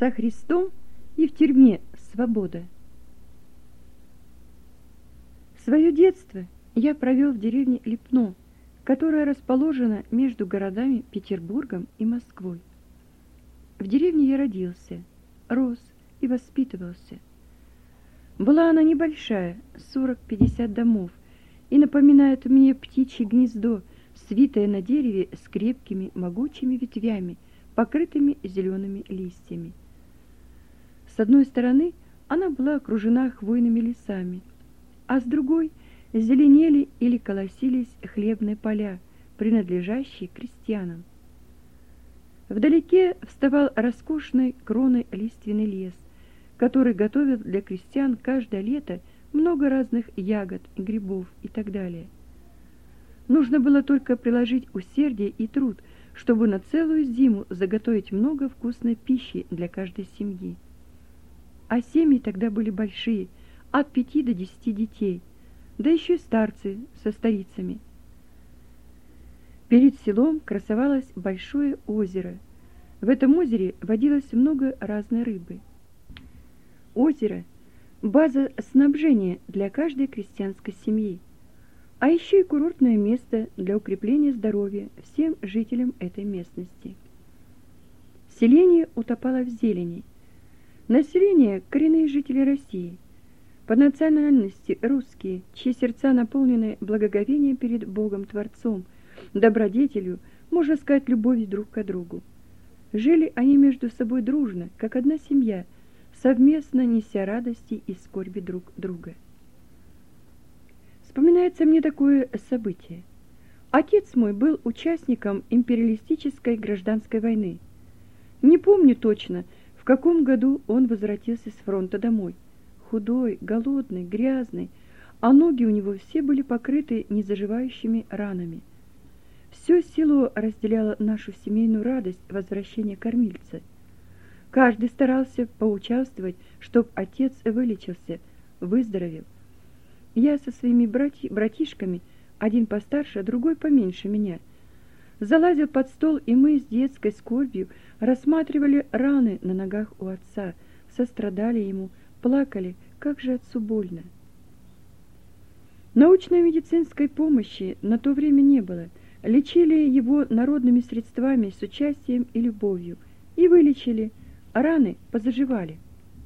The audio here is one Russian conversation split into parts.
со Христом и в тюрьме свобода. Свое детство я провел в деревне Липно, которая расположена между городами Петербургом и Москвой. В деревне я родился, рос и воспитывался. Была она небольшая, 40-50 домов, и напоминает мне птичье гнездо, свитое на дереве с крепкими могучими ветвями, покрытыми зелеными листьями. С одной стороны она была окружена хвойными лесами, а с другой зеленели или колосились хлебные поля, принадлежащие крестьянам. Вдалеке вставал роскошной кроной лиственный лес, который готовил для крестьян каждое лето много разных ягод, грибов и так далее. Нужно было только приложить усердие и труд, чтобы на целую зиму заготовить много вкусной пищи для каждой семьи. А семьи тогда были большие, от 5 до 10 детей, да еще и старцы со старицами. Перед селом красовалось большое озеро. В этом озере водилось много разной рыбы. Озеро – база снабжения для каждой крестьянской семьи, а еще и курортное место для укрепления здоровья всем жителям этой местности. Селение утопало в зелени. Население – коренные жители России, по национальности русские, чьи сердца наполнены благоговением перед Богом Творцом, добродетелью, можно сказать, любовью друг к другу. Жили они между собой дружно, как одна семья, совместно неся радости и скорби друг друга. Вспоминается мне такое событие. Отец мой был участником империалистической гражданской войны. Не помню точно, в каком году он возвратился с фронта домой. Худой, голодный, грязный, а ноги у него все были покрыты незаживающими ранами. Все село разделяло нашу семейную радость возвращения кормильца. Каждый старался поучаствовать, чтоб отец вылечился, выздоровел. Я со своими братишками, один постарше, а другой поменьше меня, залазил под стол, и мы с детской скорбью рассматривали раны на ногах у отца, сострадали ему, плакали, как же отцу больно. Научной медицинской помощи на то время не было. Лечили его народными средствами с участием и любовью, и вылечили, а раны позаживали.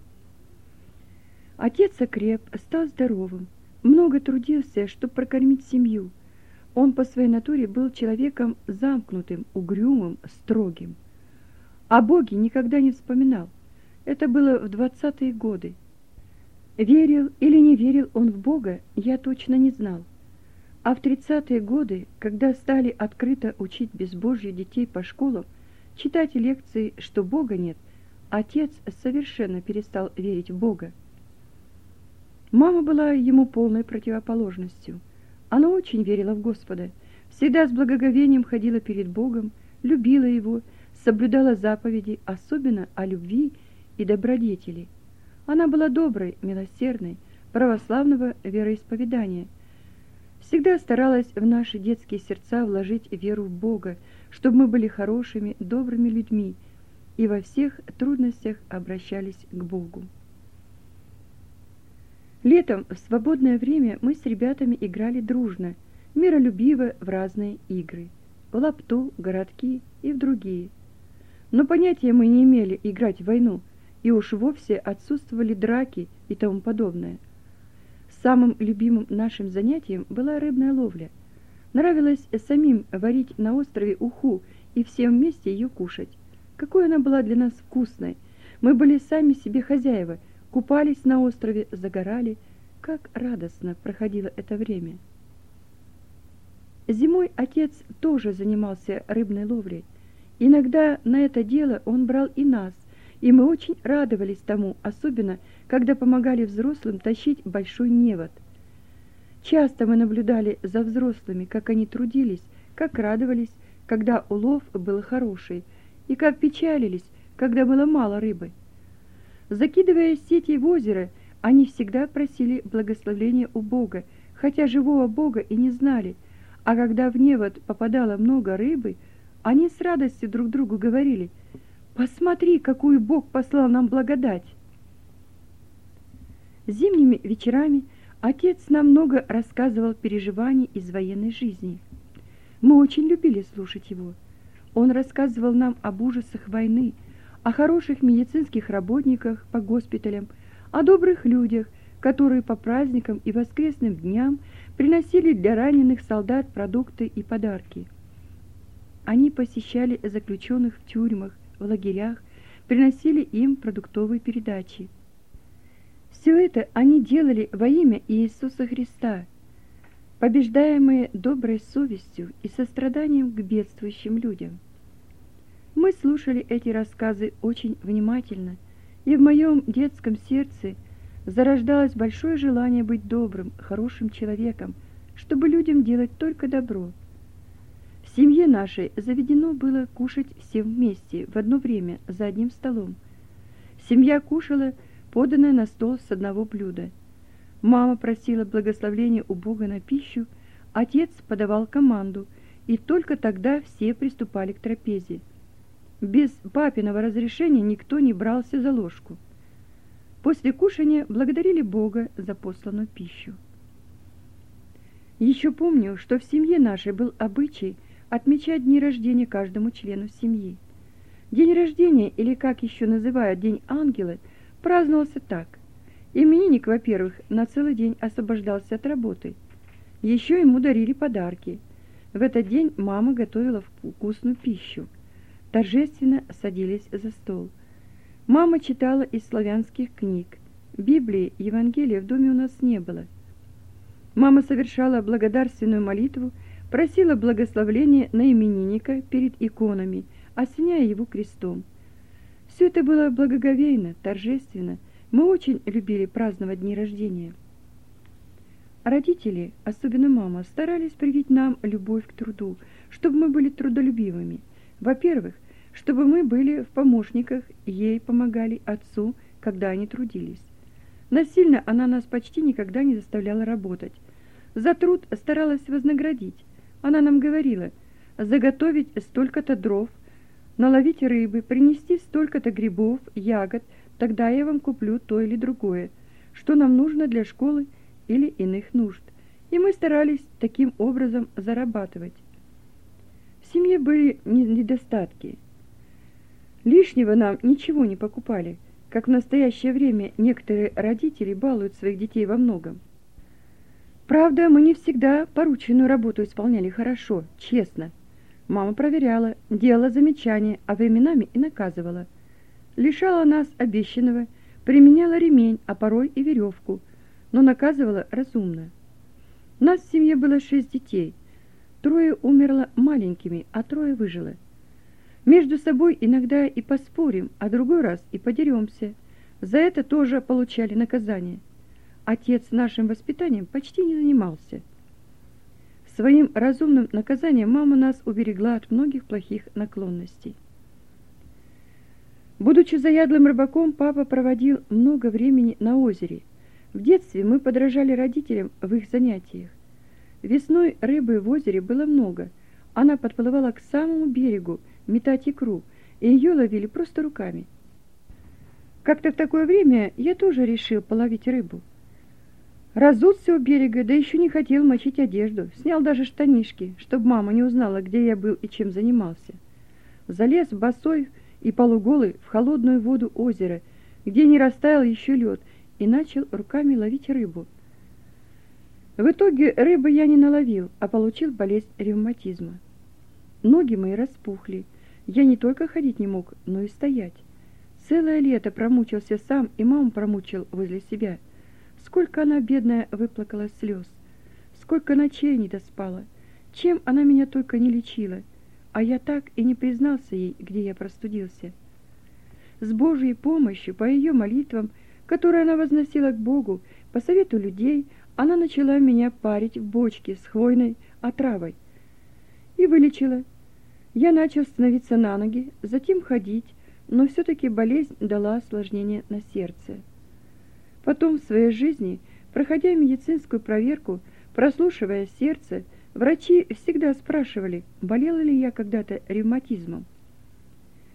Отец окреп, стал здоровым, много трудился, чтобы прокормить семью. Он по своей натуре был человеком замкнутым, угрюмым, строгим. О Боге никогда не вспоминал. Это было в 20-е годы. Верил или не верил он в Бога, я точно не знал. А в 30-е годы, когда стали открыто учить безбожье детей по школам, читать лекции, что Бога нет, отец совершенно перестал верить в Бога. Мама была ему полной противоположностью. Она очень верила в Господа, всегда с благоговением ходила перед Богом, любила Его, соблюдала заповеди, особенно о любви и добродетели. Она была доброй, милосердной, православного вероисповедания. Всегда старалась в наши детские сердца вложить веру в Бога, чтобы мы были хорошими, добрыми людьми и во всех трудностях обращались к Богу. Летом в свободное время мы с ребятами играли дружно, миролюбиво в разные игры, в лапту, городки и в другие. Но понятия мы не имели играть в войну, и уж вовсе отсутствовали драки и тому подобное. Самым любимым нашим занятием была рыбная ловля. Нравилось самим варить на острове уху и всем вместе ее кушать. Какой она была для нас вкусной! Мы были сами себе хозяева, купались на острове, загорали. Как радостно проходило это время! Зимой отец тоже занимался рыбной ловлей. Иногда на это дело он брал и нас, и мы очень радовались тому, особенно когда помогали взрослым тащить большой невод. Часто мы наблюдали за взрослыми, как они трудились, как радовались, когда улов был хороший, и как печалились, когда было мало рыбы. Закидывая сети в озеро, они всегда просили благословения у Бога, хотя живого Бога и не знали, а когда в невод попадало много рыбы, они с радостью друг другу говорили: Посмотри, какую Бог послал нам благодать!» Зимними вечерами отец нам много рассказывал переживаний из военной жизни. Мы очень любили слушать его. Он рассказывал нам об ужасах войны, о хороших медицинских работниках по госпиталям, о добрых людях, которые по праздникам и воскресным дням приносили для раненых солдат продукты и подарки. Они посещали заключенных в тюрьмах, в лагерях, приносили им продуктовые передачи. Все это они делали во имя Иисуса Христа, побеждаемые доброй совестью и состраданием к бедствующим людям. Мы слушали эти рассказы очень внимательно, и в моем детском сердце зарождалось большое желание быть добрым, хорошим человеком, чтобы людям делать только добро. В семье нашей заведено было кушать всем вместе, в одно время, за одним столом. Семья кушала, поданное на стол с одного блюда. Мама просила благословения у Бога на пищу, отец подавал команду, и только тогда все приступали к трапезе. Без папиного разрешения никто не брался за ложку. После кушания благодарили Бога за посланную пищу. Еще помню, что в семье нашей был обычай отмечать дни рождения каждому члену семьи. День рождения, или как еще называют День ангела, праздновался так. Именинник, во-первых, на целый день освобождался от работы. Еще ему дарили подарки. В этот день мама готовила вкусную пищу. Торжественно садились за стол. Мама читала из славянских книг. Библии, Евангелия в доме у нас не было. Мама совершала благодарственную молитву, просила благословения на именинника перед иконами, осеняя его крестом. Все это было благоговейно, торжественно. Мы очень любили праздновать дни рождения. Родители, особенно мама, старались привить нам любовь к труду, чтобы мы были трудолюбивыми. Во-первых, чтобы мы были в помощниках, ей помогали отцу, когда они трудились. Насильно она нас почти никогда не заставляла работать. За труд старалась вознаградить. Она нам говорила: заготовить столько-то дров, наловить рыбы, принести столько-то грибов, ягод, тогда я вам куплю то или другое, что нам нужно для школы или иных нужд. И мы старались таким образом зарабатывать. В семье были недостатки. Лишнего нам ничего не покупали, как в настоящее время некоторые родители балуют своих детей во многом. Правда, мы не всегда порученную работу исполняли хорошо, честно. Мама проверяла, делала замечания, а временами и наказывала. Лишала нас обещанного, применяла ремень, а порой и веревку, но наказывала разумно. Нас в семье было 6 детей. 3 умерло маленькими, а 3 выжило. Между собой иногда и поспорим, а другой раз и подеремся. За это тоже получали наказание. Отец нашим воспитанием почти не занимался. Своим разумным наказанием мама нас уберегла от многих плохих наклонностей. Будучи заядлым рыбаком, папа проводил много времени на озере. В детстве мы подражали родителям в их занятиях. Весной рыбы в озере было много. Она подплывала к самому берегу, метать икру, и ее ловили просто руками. Как-то в такое время я тоже решил половить рыбу. Разулся у берега, да еще не хотел мочить одежду, снял даже штанишки, чтобы мама не узнала, где я был и чем занимался. Залез босой и полуголый в холодную воду озера, где не растаял еще лед, и начал руками ловить рыбу. В итоге рыбы я не наловил, а получил болезнь ревматизма. Ноги мои распухли, я не только ходить не мог, но и стоять. Целое лето промучился сам, и маму промучил возле себя. Сколько она, бедная, выплакала слез, сколько ночей не доспала, чем она меня только не лечила, а я так и не признался ей, где я простудился. С Божьей помощью, по ее молитвам, которые она возносила к Богу, по совету людей, она начала меня парить в бочке с хвойной отравой и вылечила. Я начал становиться на ноги, затем ходить, но все-таки болезнь дала осложнение на сердце. Потом в своей жизни, проходя медицинскую проверку, прослушивая сердце, врачи всегда спрашивали, болела ли я когда-то ревматизмом.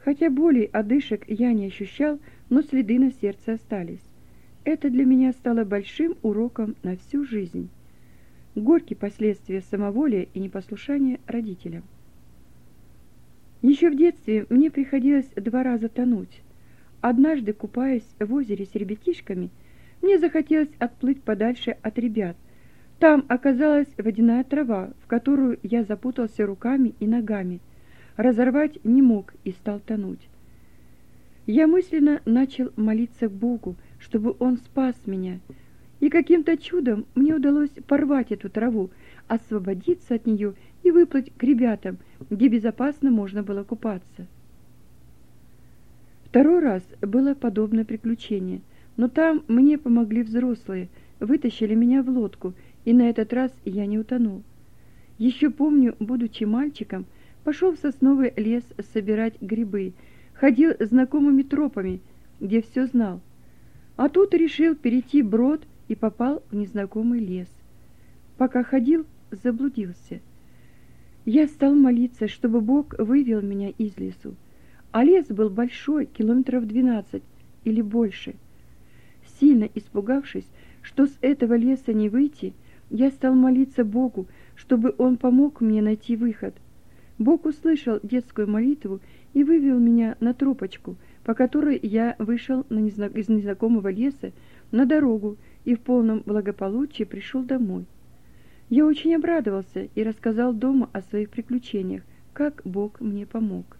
Хотя боли, одышек я не ощущал, но следы на сердце остались. Это для меня стало большим уроком на всю жизнь. Горькие последствия самоволия и непослушания родителям. Еще в детстве мне приходилось 2 раза тонуть. Однажды, купаясь в озере с ребятишками, мне захотелось отплыть подальше от ребят. Там оказалась водяная трава, в которую я запутался руками и ногами. Разорвать не мог и стал тонуть. Я мысленно начал молиться Богу, чтобы Он спас меня, и каким-то чудом мне удалось порвать эту траву, освободиться от нее и выплыть к ребятам, где безопасно можно было купаться. 2 раз было подобное приключение, но там мне помогли взрослые, вытащили меня в лодку, и на этот раз я не утонул. Еще помню, будучи мальчиком, пошел в сосновый лес собирать грибы, ходил знакомыми тропами, где все знал. А тут решил перейти брод и попал в незнакомый лес. Пока ходил, заблудился. Я стал молиться, чтобы Бог вывел меня из лесу. А лес был большой, километров 12 или больше. Сильно испугавшись, что с этого леса не выйти, я стал молиться Богу, чтобы Он помог мне найти выход. Бог услышал детскую молитву и вывел меня на тропочку, по которой я вышел из незнакомого леса на дорогу и в полном благополучии пришел домой. Я очень обрадовался и рассказал дома о своих приключениях, как Бог мне помог.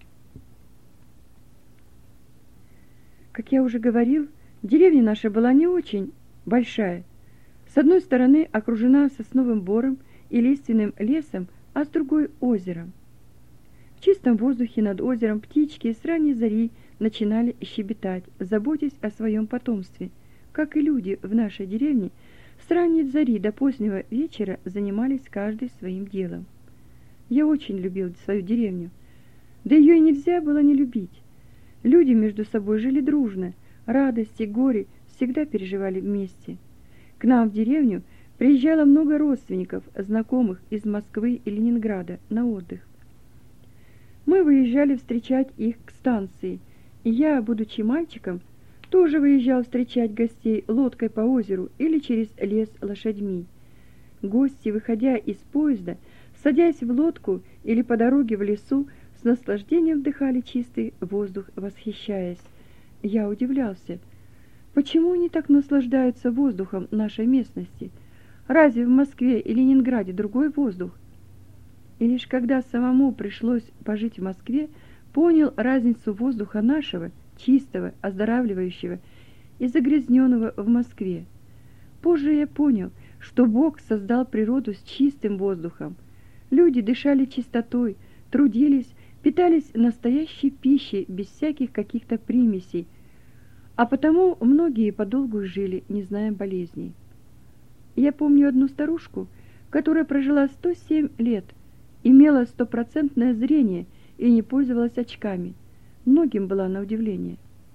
Как я уже говорил, деревня наша была не очень большая. С одной стороны окружена сосновым бором и лиственным лесом, а с другой – озером. В чистом воздухе над озером птички с ранней зари начинали щебетать, заботясь о своем потомстве, как и люди в нашей деревне с ранней зари до позднего вечера занимались каждый своим делом. Я очень любил свою деревню, да ее и нельзя было не любить. Люди между собой жили дружно, радость и горе всегда переживали вместе. К нам в деревню приезжало много родственников, знакомых из Москвы и Ленинграда на отдых. Мы выезжали встречать их к станции, и я, будучи мальчиком, тоже выезжал встречать гостей лодкой по озеру или через лес лошадьми. Гости, выходя из поезда, садясь в лодку или по дороге в лесу, с наслаждением вдыхали чистый воздух, восхищаясь. Я удивлялся, почему они так наслаждаются воздухом нашей местности? Разве в Москве и Ленинграде другой воздух? И лишь когда самому пришлось пожить в Москве, понял разницу воздуха нашего, чистого, оздоравливающего и загрязненного в Москве. Позже я понял, что Бог создал природу с чистым воздухом. Люди дышали чистотой, трудились, питались настоящей пищей без всяких каких-то примесей, а потому многие подолгу жили, не зная болезней. Я помню одну старушку, которая прожила 107 лет, имела 100% зрение и не пользовалась очками. Многим была на удивление.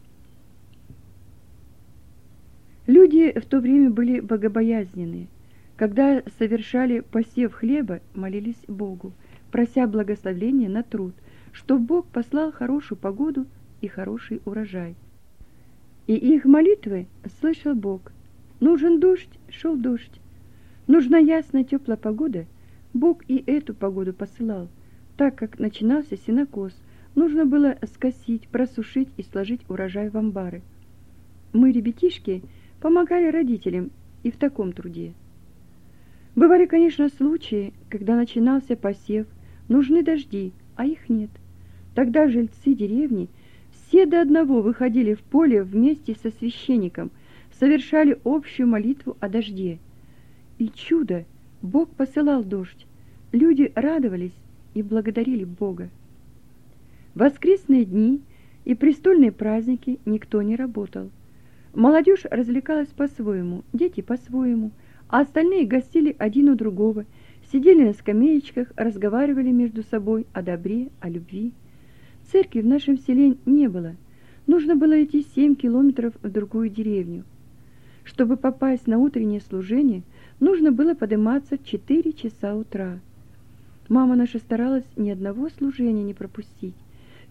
Люди в то время были богобоязненные. Когда совершали посев хлеба, молились Богу, прося благословения на труд, чтоб Бог послал хорошую погоду и хороший урожай. И их молитвы слышал Бог. Нужен дождь, шел дождь. Нужна ясная теплая погода, Бог и эту погоду посылал. Так как начинался сенокос, нужно было скосить, просушить и сложить урожай в амбары. Мы, ребятишки, помогали родителям и в таком труде. Бывали, конечно, случаи, когда начинался посев, нужны дожди, а их нет. Тогда жильцы деревни все до одного выходили в поле вместе со священником, совершали общую молитву о дожде. И чудо! Бог посылал дождь. Люди радовались и благодарили Бога. В воскресные дни и престольные праздники никто не работал. Молодежь развлекалась по-своему, дети по-своему, а остальные гостили один у другого, сидели на скамеечках, разговаривали между собой о добре, о любви. Церкви в нашем селе не было. Нужно было идти 7 километров в другую деревню. Чтобы попасть на утреннее служение, нужно было подниматься в 4 часа утра. Мама наша старалась ни одного служения не пропустить.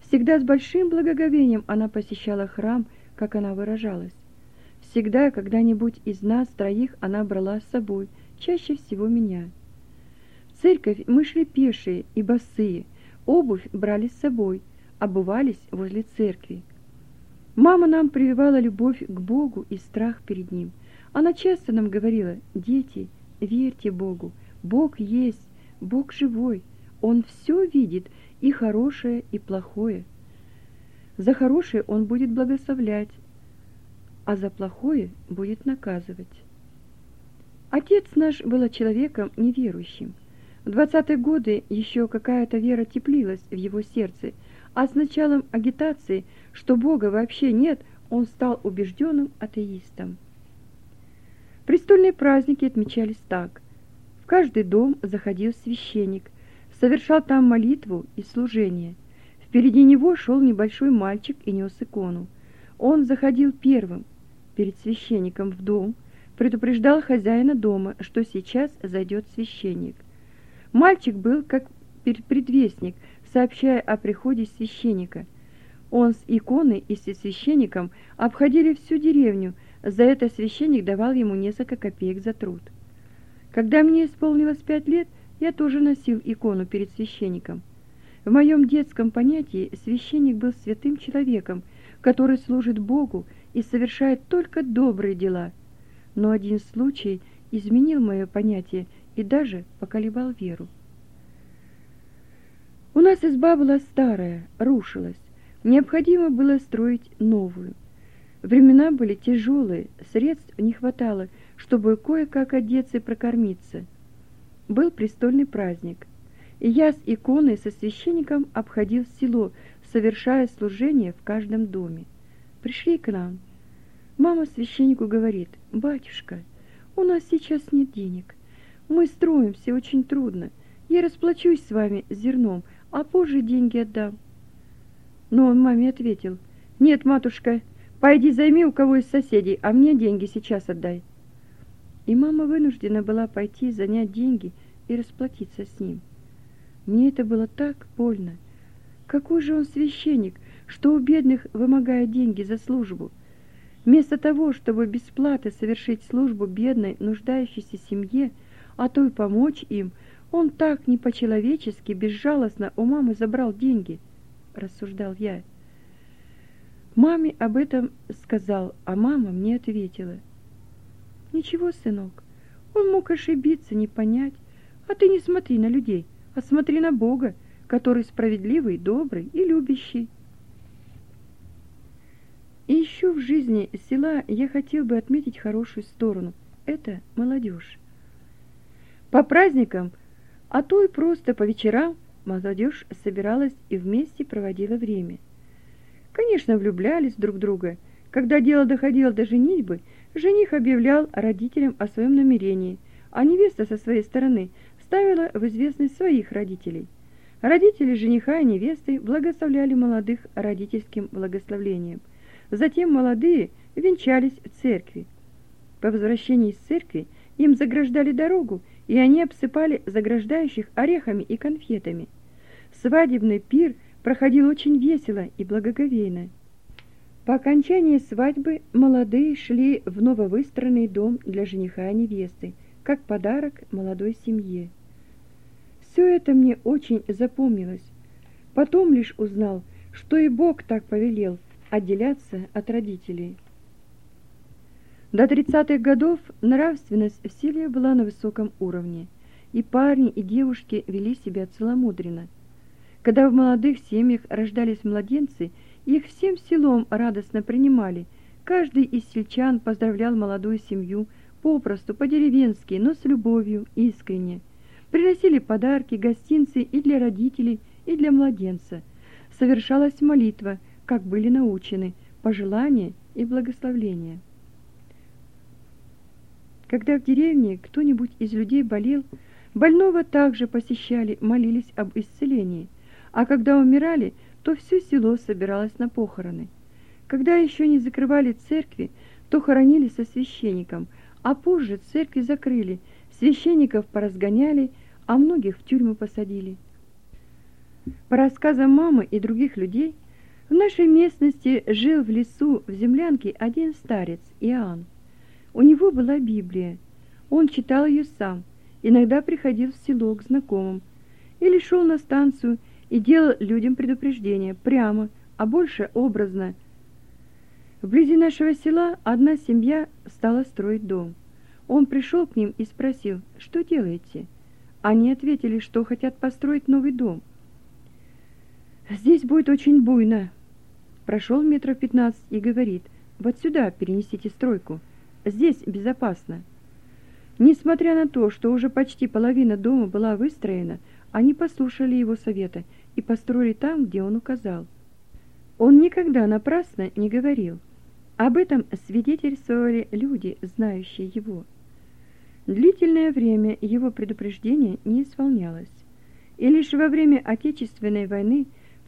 Всегда с большим благоговением она посещала храм, как она выражалась. Всегда когда-нибудь из нас троих она брала с собой, чаще всего меня. В церковь мы шли пешие и босые, обувь брали с собой, обувались возле церкви. Мама нам прививала любовь к Богу и страх перед Ним. Она часто нам говорила: «Дети, верьте Богу, Бог есть, Бог живой, Он все видит, и хорошее, и плохое. За хорошее Он будет благословлять, а за плохое будет наказывать». Отец наш был человеком неверующим. В 20-е годы еще какая-то вера теплилась в его сердце, а с началом агитации, что Бога вообще нет, он стал убежденным атеистом. Престольные праздники отмечались так. В каждый дом заходил священник, совершал там молитву и служение. Впереди него шел небольшой мальчик и нес икону. Он заходил первым, перед священником в дом, предупреждал хозяина дома, что сейчас зайдет священник. Мальчик был как предвестник, сообщая о приходе священника. Он с иконой и со священником обходили всю деревню, за это священник давал ему несколько копеек за труд. Когда мне исполнилось 5 лет, я тоже носил икону перед священником. В моем детском понятии священник был святым человеком, который служит Богу и совершает только добрые дела. Но один случай изменил мое понятие и даже поколебал веру. У нас изба была старая, рушилась. Необходимо было строить новую. Времена были тяжелые, средств не хватало, чтобы кое-как одеться и прокормиться. Был престольный праздник, и я с иконой со священником обходил село, совершая служение в каждом доме. Пришли к нам. Мама священнику говорит: «Батюшка, у нас сейчас нет денег. Мы строимся очень трудно. Я расплачусь с вами зерном, а позже деньги отдам». Но он маме ответил: «Нет, матушка, пойди займи у кого из соседей, а мне деньги сейчас отдай». И мама вынуждена была пойти занять деньги и расплатиться с ним. Мне это было так больно. Какой же он священник, что у бедных вымогает деньги за службу? Вместо того, чтобы без платы совершить службу бедной, нуждающейся семье, а то и помочь им, он так не по-человечески, безжалостно у мамы забрал деньги, рассуждал я. Маме об этом сказал, а мама мне ответила: «Ничего, сынок, он мог ошибиться, не понять, а ты не смотри на людей, а смотри на Бога, который справедливый, добрый и любящий». И еще в жизни села я хотел бы отметить хорошую сторону – это молодежь. По праздникам, а то и просто по вечерам, молодежь собиралась и вместе проводила время. Конечно, влюблялись друг в друга. Когда дело доходило до женитьбы, жених объявлял родителям о своем намерении, а невеста со своей стороны ставила в известность своих родителей. Родители жениха и невесты благословляли молодых родительским благословлением. Затем молодые венчались в церкви. По возвращении из церкви им заграждали дорогу, и они обсыпали заграждающих орехами и конфетами. Свадебный пир проходил очень весело и благоговейно. По окончании свадьбы молодые шли в нововыстроенный дом для жениха и невесты, как подарок молодой семье. Все это мне очень запомнилось. Потом лишь узнал, что и Бог так повелел отделяться от родителей. До 30-х годов нравственность в селе была на высоком уровне, и парни, и девушки вели себя целомудренно. Когда в молодых семьях рождались младенцы, их всем селом радостно принимали. Каждый из сельчан поздравлял молодую семью попросту, по-деревенски, но с любовью, искренне. Приносили подарки, гостинцы и для родителей, и для младенца. Совершалась молитва, как были научены, пожелания и благословления. Когда в деревне кто-нибудь из людей болел, больного также посещали, молились об исцелении, а когда умирали, то все село собиралось на похороны. Когда еще не закрывали церкви, то хоронили со священником, а позже церкви закрыли, священников поразгоняли, а многих в тюрьму посадили. По рассказам мамы и других людей, в нашей местности жил в лесу в землянке один старец, Иоанн. У него была Библия. Он читал ее сам, иногда приходил в село к знакомым, или шел на станцию и делал людям предупреждения прямо, а больше образно. Вблизи нашего села одна семья стала строить дом. Он пришел к ним и спросил, что делаете? Они ответили, что хотят построить новый дом. «Здесь будет очень буйно». Прошел метров 15 и говорит, «Вот сюда перенесите стройку, здесь безопасно». Несмотря на то, что уже почти половина дома была выстроена, они послушали его совета и построили там, где он указал. Он никогда напрасно не говорил. Об этом свидетельствовали люди, знающие его. Длительное время его предупреждение не исполнялось, и лишь во время Отечественной войны в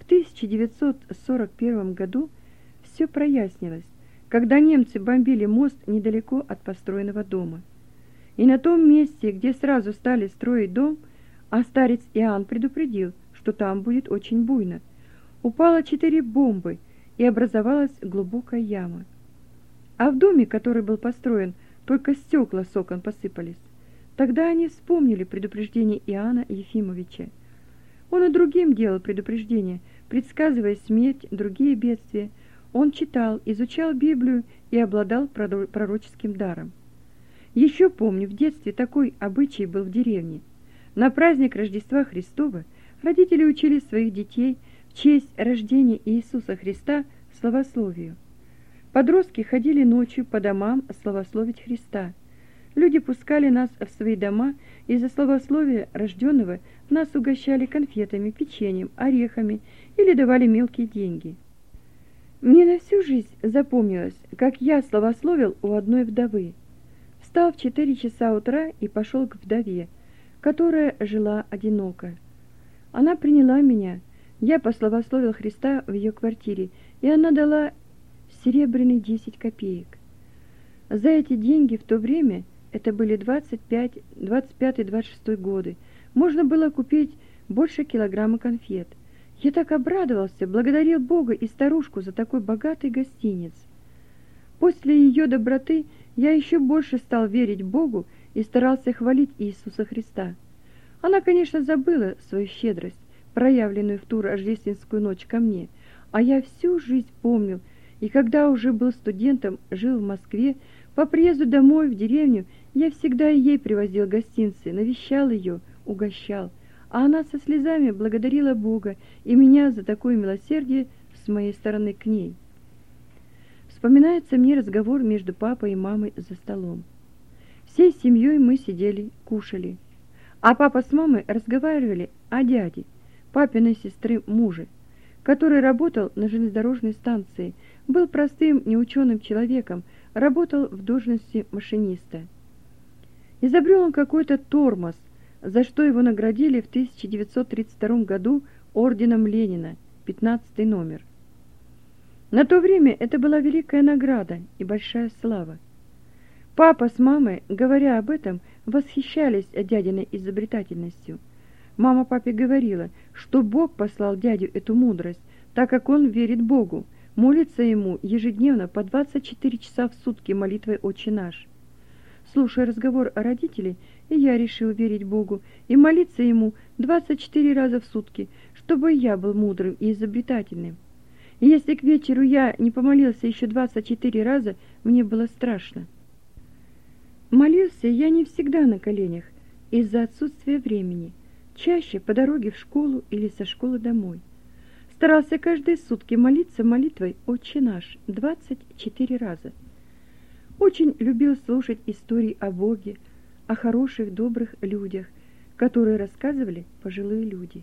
1941 году все прояснилось, когда немцы бомбили мост недалеко от построенного дома. И на том месте, где сразу стали строить дом, а старец Иоанн предупредил, что там будет очень буйно, упало 4 бомбы и образовалась глубокая яма. А в доме, который был построен, только стекла с окон посыпались. Тогда они вспомнили предупреждение Иоанна Ефимовича. Он и другим делал предупреждения, предсказывая смерть, другие бедствия. Он читал, изучал Библию и обладал пророческим даром. Еще помню, в детстве такой обычай был в деревне. На праздник Рождества Христова родители учили своих детей в честь рождения Иисуса Христа славословию. Подростки ходили ночью по домам славословить Христа. Люди пускали нас в свои дома, и за славословие рожденного нас угощали конфетами, печеньем, орехами или давали мелкие деньги. Мне на всю жизнь запомнилось, как я славословил у одной вдовы. Встал в 4 часа утра и пошел к вдове, которая жила одиноко. Она приняла меня, я пославословил Христа в ее квартире, и она дала серебряные 10 копеек. За эти деньги в то время, это были 25-26 годы, можно было купить больше килограмма конфет. Я так обрадовался, благодарил Бога и старушку за такой богатый гостиниц. После ее доброты я еще больше стал верить Богу и старался хвалить Иисуса Христа. Она, конечно, забыла свою щедрость, проявленную в ту рождественскую ночь ко мне, а я всю жизнь помнил, и когда уже был студентом, жил в Москве, по приезду домой в деревню я всегда ей привозил гостинцы, навещал ее, угощал, а она со слезами благодарила Бога и меня за такое милосердие с моей стороны к ней. Вспоминается мне разговор между папой и мамой за столом. Всей семьей мы сидели, кушали, а папа с мамой разговаривали о дяде, папиной сестры муже, который работал на железнодорожной станции, был простым неученым человеком, работал в должности машиниста. Изобрел он какой-то тормоз, за что его наградили в 1932 году орденом Ленина, 15 номер. На то время это была великая награда и большая слава. Папа с мамой, говоря об этом, восхищались дядиной изобретательностью. Мама папе говорила, что Бог послал дядю эту мудрость, так как он верит Богу, молится ему ежедневно по 24 часа в сутки молитвой «Отче наш». Слушая разговор о родителе, и я решил верить Богу и молиться ему 24 раза в сутки, чтобы я был мудрым и изобретательным. И если к вечеру я не помолился еще 24 раза, мне было страшно. Молился я не всегда на коленях из-за отсутствия времени, чаще по дороге в школу или со школы домой. Старался каждые сутки молиться молитвой «Отче наш» 24 раза. Очень любил слушать истории о Боге, о хороших, добрых людях, которые рассказывали пожилые люди.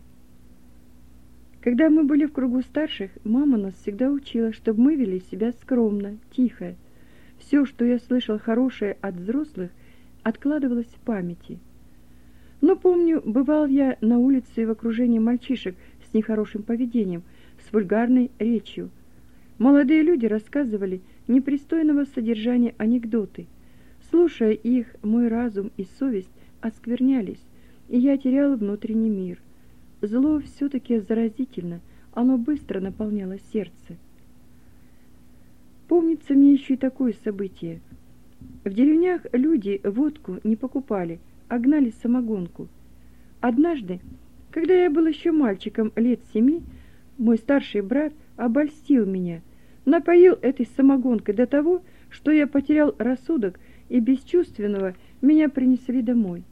Когда мы были в кругу старших, мама нас всегда учила, чтобы мы вели себя скромно, тихо. Все, что я слышал хорошее от взрослых, откладывалось в памяти. Но помню, бывал я на улице в окружении мальчишек с нехорошим поведением, с вульгарной речью. Молодые люди рассказывали непристойного содержания анекдоты. Слушая их, мой разум и совесть осквернялись, и я терял внутренний мир. зло все-таки заразительно, оно быстро наполняло сердце. Помнится мне еще и такое событие. В деревнях люди водку не покупали, а гнали самогонку. Однажды, когда я был еще мальчиком лет 7, мой старший брат обольстил меня, напоил этой самогонкой до того, что я потерял рассудок, и бесчувственного меня принесли домой.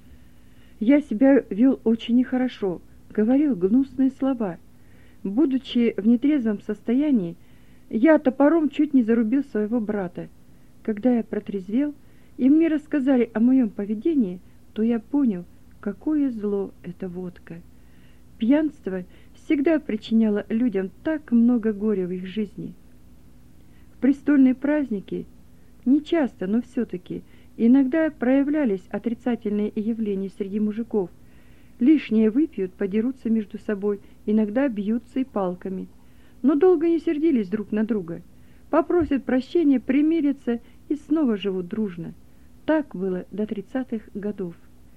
Я себя вел очень нехорошо, говорил гнусные слова. Будучи в нетрезвом состоянии, я топором чуть не зарубил своего брата. Когда я протрезвел, и мне рассказали о моем поведении, то я понял, какое зло эта водка. Пьянство всегда причиняло людям так много горя в их жизни. В престольные праздники, не часто, но все-таки, иногда проявлялись отрицательные явления среди мужиков. Лишнее выпьют, подерутся между собой, иногда бьются и палками. Но долго не сердились друг на друга. Попросят прощения, примирятся и снова живут дружно. Так было до 30-х годов.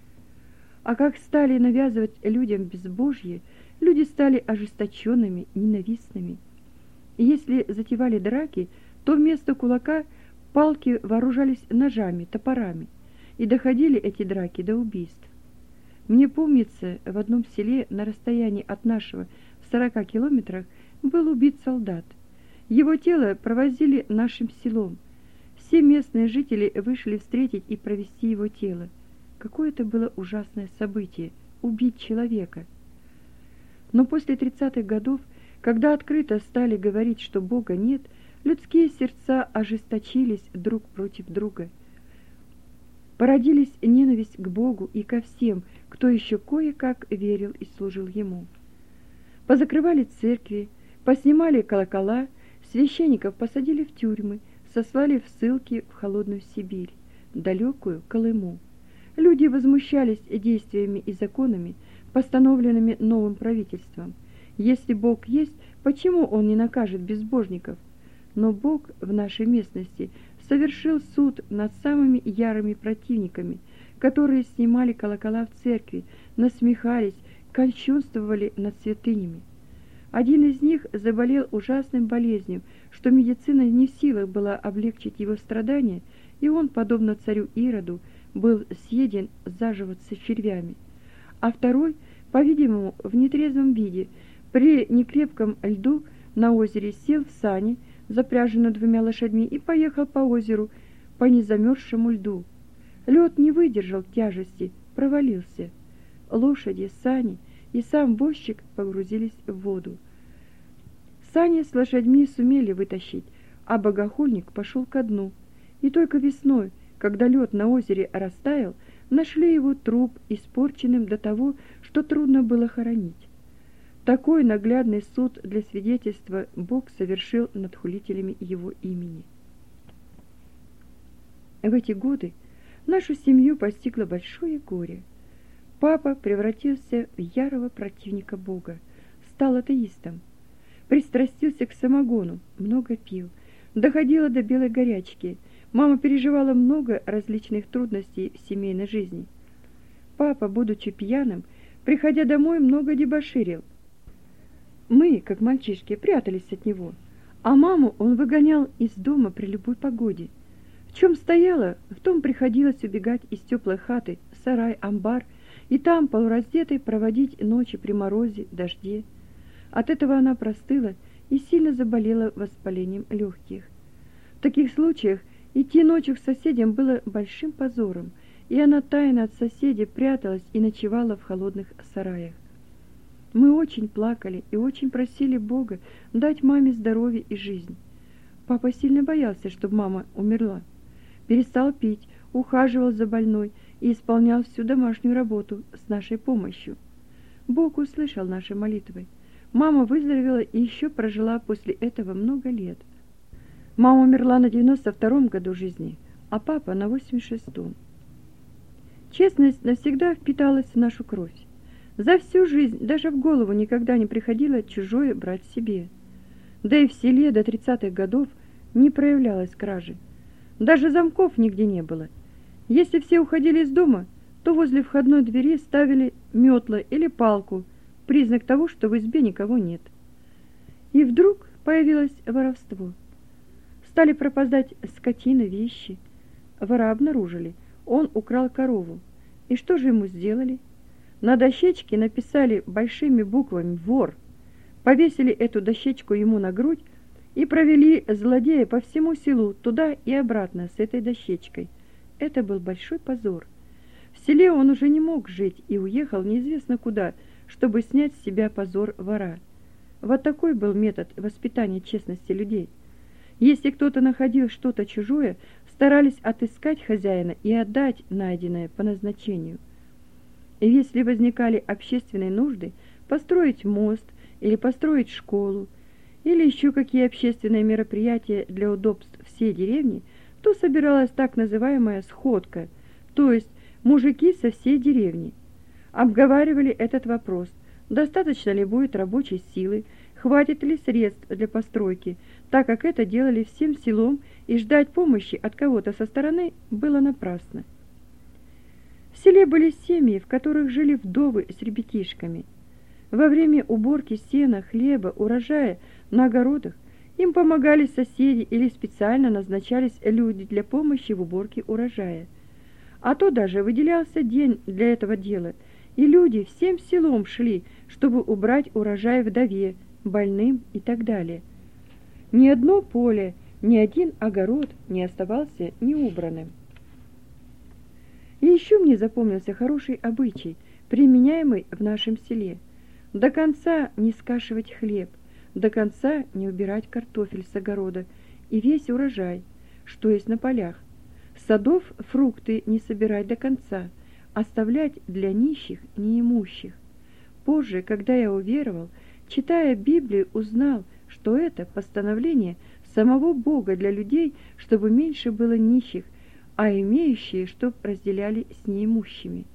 А как стали навязывать людям безбожье, люди стали ожесточенными, ненавистными. И если затевали драки, то вместо кулака палки вооружались ножами, топорами, и доходили эти драки до убийств. Мне помнится, в одном селе на расстоянии от нашего в 40 километрах был убит солдат. Его тело провозили нашим селом. Все местные жители вышли встретить и провести его тело. Какое это было ужасное событие – убить человека. Но после 30-х годов, когда открыто стали говорить, что Бога нет, людские сердца ожесточились друг против друга. Породились ненависть к Богу и ко всем, кто еще кое-как верил и служил Ему. Позакрывали церкви, поснимали колокола, священников посадили в тюрьмы, сослали в ссылки в холодную Сибирь, далекую Колыму. Люди возмущались действиями и законами, постановленными новым правительством. Если Бог есть, почему Он не накажет безбожников? Но Бог в нашей местности совершил суд над самыми ярыми противниками, которые снимали колокола в церкви, насмехались, кощунствовали над святынями. Один из них заболел ужасной болезнью, что медицина не в силах была облегчить его страдания, и он, подобно царю Ироду, был съеден заживо с червями. А второй, по-видимому, в нетрезвом виде, при некрепком льду на озере сел в сани, запряженную 2 лошадьми, и поехал по озеру по незамерзшему льду. Лед не выдержал тяжести, провалился. Лошади, сани и сам возчик погрузились в воду. Сани с лошадьми сумели вытащить, а богохульник пошел ко дну. И только весной, когда лед на озере растаял, нашли его труп испорченным до того, что трудно было хоронить. Такой наглядный суд для свидетельства Бог совершил над хулителями Его имени. В эти годы нашу семью постигло большое горе. Папа превратился в ярого противника Бога, стал атеистом, пристрастился к самогону, много пил, доходило до белой горячки. Мама переживала много различных трудностей в семейной жизни. Папа, будучи пьяным, приходя домой, много дебоширил. Мы, как мальчишки, прятались от него, а маму он выгонял из дома при любой погоде. В чем стояла, в том приходилось убегать из теплой хаты, сарай, амбар, и там, полураздетой, проводить ночи при морозе, дожде. От этого она простыла и сильно заболела воспалением легких. В таких случаях идти ночью к соседям было большим позором, и она тайно от соседей пряталась и ночевала в холодных сараях. Мы очень плакали и очень просили Бога дать маме здоровье и жизнь. Папа сильно боялся, чтобы мама умерла. Перестал пить, ухаживал за больной и исполнял всю домашнюю работу с нашей помощью. Бог услышал наши молитвы. Мама выздоровела и еще прожила после этого много лет. Мама умерла на 92-м году жизни, а папа на 86-м. Честность навсегда впиталась в нашу кровь. За всю жизнь даже в голову никогда не приходило чужое брать себе. Да и в селе до 30-х годов не проявлялось кражи. Даже замков нигде не было. Если все уходили из дома, то возле входной двери ставили метлы или палку, признак того, что в избе никого нет. И вдруг появилось воровство. Стали пропадать скотина, вещи. Вора обнаружили. Он украл корову. И что же ему сделали? На дощечке написали большими буквами «Вор». Повесили эту дощечку ему на грудь и провели злодея по всему селу, туда и обратно с этой дощечкой. Это был большой позор. В селе он уже не мог жить и уехал неизвестно куда, чтобы снять с себя позор вора. Вот такой был метод воспитания честности людей. Если кто-то находил что-то чужое, старались отыскать хозяина и отдать найденное по назначению. И если возникали общественные нужды, построить мост или построить школу, или еще какие общественные мероприятия для удобств всей деревни, то собиралась так называемая сходка, то есть мужики со всей деревни. Обговаривали этот вопрос, достаточно ли будет рабочей силы, хватит ли средств для постройки, так как это делали всем селом, и ждать помощи от кого-то со стороны было напрасно. В селе были семьи, в которых жили вдовы с ребятишками. Во время уборки сена, хлеба, урожая на огородах им помогали соседи или специально назначались люди для помощи в уборке урожая. А то даже выделялся день для этого дела, и люди всем селом шли, чтобы убрать урожай вдове, больным и так далее. Ни одно поле, ни один огород не оставался неубранным. И еще мне запомнился хороший обычай, применяемый в нашем селе. До конца не скашивать хлеб, до конца не убирать картофель с огорода и весь урожай, что есть на полях. С садов фрукты не собирать до конца, оставлять для нищих, неимущих. Позже, когда я уверовал, читая Библию, узнал, что это постановление самого Бога для людей, чтобы меньше было нищих, а имеющие, чтоб разделяли с неимущими.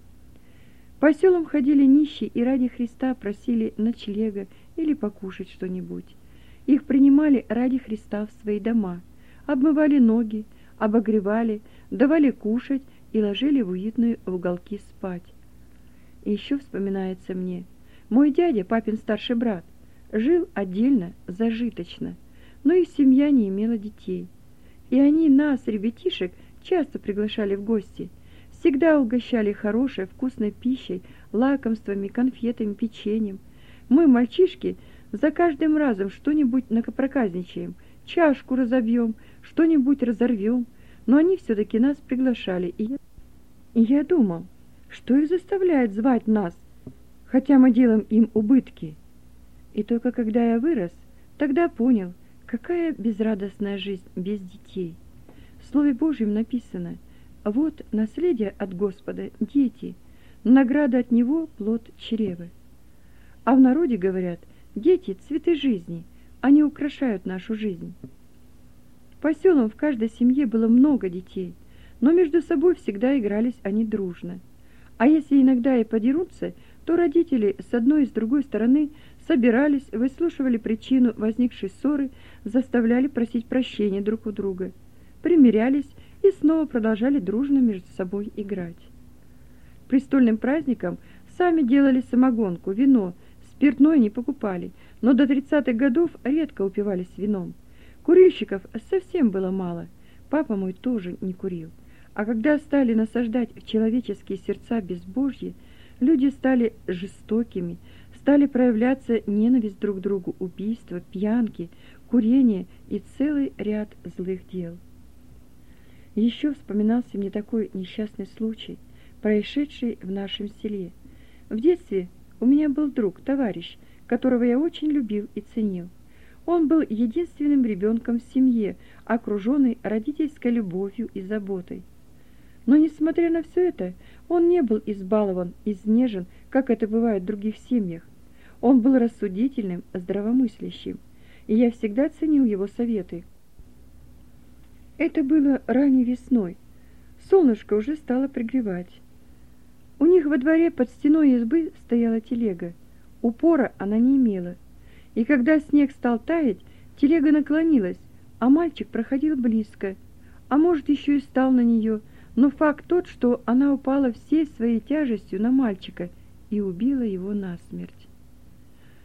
По селам ходили нищие и ради Христа просили ночлега или покушать что-нибудь. Их принимали ради Христа в свои дома, обмывали ноги, обогревали, давали кушать и ложили в уютные уголки спать. И еще вспоминается мне, мой дядя, папин старший брат, жил отдельно, зажиточно, но их семья не имела детей. И они нас, ребятишек, часто приглашали в гости, всегда угощали хорошей, вкусной пищей, лакомствами, конфетами, печеньем. Мы, мальчишки, за каждым разом что-нибудь напроказничаем, чашку разобьем, что-нибудь разорвем, но они все-таки нас приглашали, и я думал, что их заставляет звать нас, хотя мы делаем им убытки. И только когда я вырос, тогда понял, какая безрадостная жизнь без детей. В Слове Божьем написано: «Вот наследие от Господа – дети, награда от Него – плод чрева». А в народе говорят: дети – цветы жизни, они украшают нашу жизнь. По селам в каждой семье было много детей, но между собой всегда игрались они дружно. А если иногда и подерутся, то родители с одной и с другой стороны собирались, выслушивали причину возникшей ссоры, заставляли просить прощения друг у друга, примирялись и снова продолжали дружно между собой играть. Престольным праздникам сами делали самогонку, вино, спиртное не покупали, но до 30-х годов редко упивались вином. Курильщиков совсем было мало, папа мой тоже не курил. А когда стали насаждать в человеческие сердца безбожье, люди стали жестокими, стали проявляться ненависть друг к другу, убийства, пьянки, курение и целый ряд злых дел. Еще вспоминался мне такой несчастный случай, происшедший в нашем селе. В детстве у меня был друг, товарищ, которого я очень любил и ценил. Он был единственным ребенком в семье, окруженный родительской любовью и заботой. Но, несмотря на все это, он не был избалован, изнежен, как это бывает в других семьях. Он был рассудительным, здравомыслящим, и я всегда ценил его советы. Это было ранней весной. Солнышко уже стало пригревать. У них во дворе под стеной избы стояла телега. Упора она не имела. И когда снег стал таять, телега наклонилась, а мальчик проходил близко, а может, еще и стал на нее, но факт тот, что она упала всей своей тяжестью на мальчика и убила его насмерть.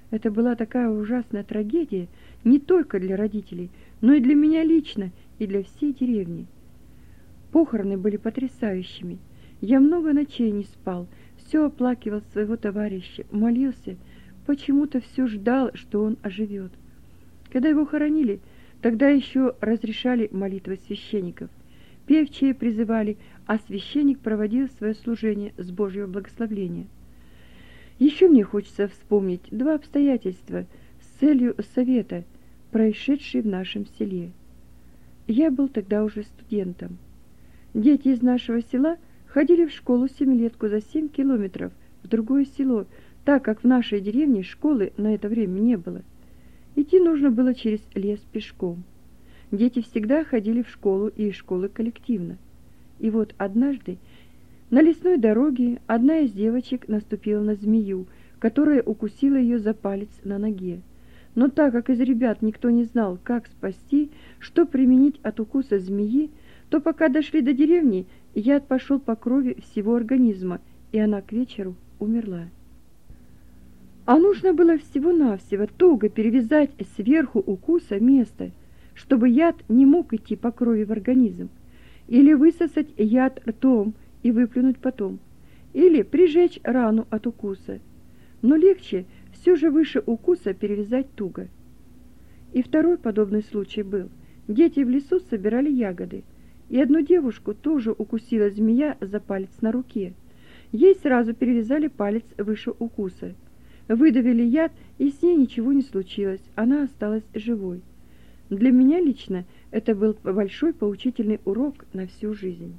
Это была такая ужасная трагедия не только для родителей, но и для меня лично, и для всей деревни. Похороны были потрясающими. Я много ночей не спал, все оплакивал своего товарища, молился, почему-то все ждал, что он оживет. Когда его хоронили, тогда еще разрешали молитвы священников. Певчие призывали, а священник проводил свое служение с Божьего благословения. Еще мне хочется вспомнить два обстоятельства с целью совета, происшедшие в нашем селе. Я был тогда уже студентом. Дети из нашего села ходили в школу семилетку за 7 километров в другое село, так как в нашей деревне школы на это время не было. Идти нужно было через лес пешком. Дети всегда ходили в школу и из школы коллективно. И вот однажды на лесной дороге одна из девочек наступила на змею, которая укусила ее за палец на ноге. Но так как из ребят никто не знал, как спасти, что применить от укуса змеи, то пока дошли до деревни, яд пошел по крови всего организма, и она к вечеру умерла. А нужно было всего-навсего туго перевязать сверху укуса место, чтобы яд не мог идти по крови в организм, или высосать яд ртом и выплюнуть потом, или прижечь рану от укуса. Но легче все же выше укуса перевязать туго. И второй подобный случай был. Дети в лесу собирали ягоды, и одну девушку тоже укусила змея за палец на руке. Ей сразу перевязали палец выше укуса. Выдавили яд, и с ней ничего не случилось, она осталась живой. Для меня лично это был большой поучительный урок на всю жизнь.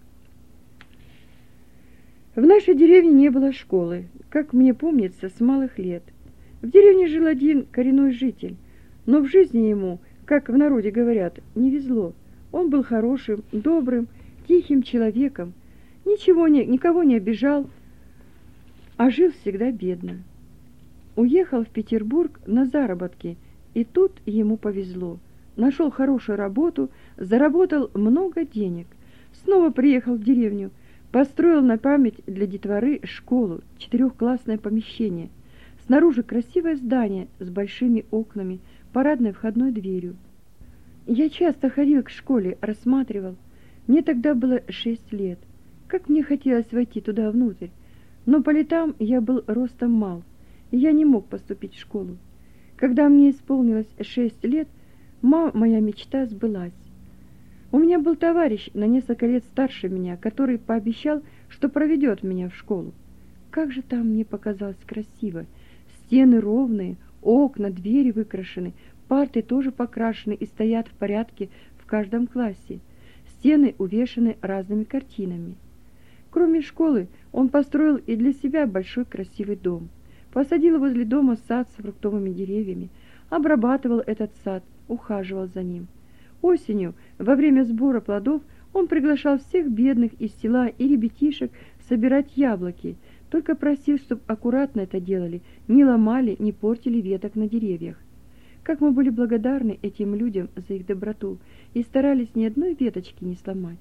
В нашей деревне не было школы, как мне помнится, с малых лет. В деревне жил один коренной житель, но в жизни ему, как в народе говорят, не везло. Он был хорошим, добрым, тихим человеком, никого не обижал, а жил всегда бедно. Уехал в Петербург на заработки, и тут ему повезло. Нашел хорошую работу, заработал много денег. Снова приехал в деревню, построил на память для детворы школу, 4-классное помещение. Снаружи красивое здание с большими окнами, парадной входной дверью. Я часто ходил к школе, рассматривал. Мне тогда было 6 лет. Как мне хотелось войти туда внутрь. Но по летам я был ростом мал, и я не мог поступить в школу. Когда мне исполнилось 6 лет, моя мечта сбылась. У меня был товарищ на несколько лет старше меня, который пообещал, что проведет меня в школу. Как же там мне показалось красиво. Стены ровные, окна, двери выкрашены, парты тоже покрашены и стоят в порядке в каждом классе. Стены увешаны разными картинами. Кроме школы, он построил и для себя большой красивый дом. Посадил возле дома сад с фруктовыми деревьями, обрабатывал этот сад, ухаживал за ним. Осенью, во время сбора плодов, он приглашал всех бедных из села и ребятишек собирать яблоки, только просил, чтобы аккуратно это делали, не ломали, не портили веток на деревьях. Как мы были благодарны этим людям за их доброту и старались ни одной веточки не сломать.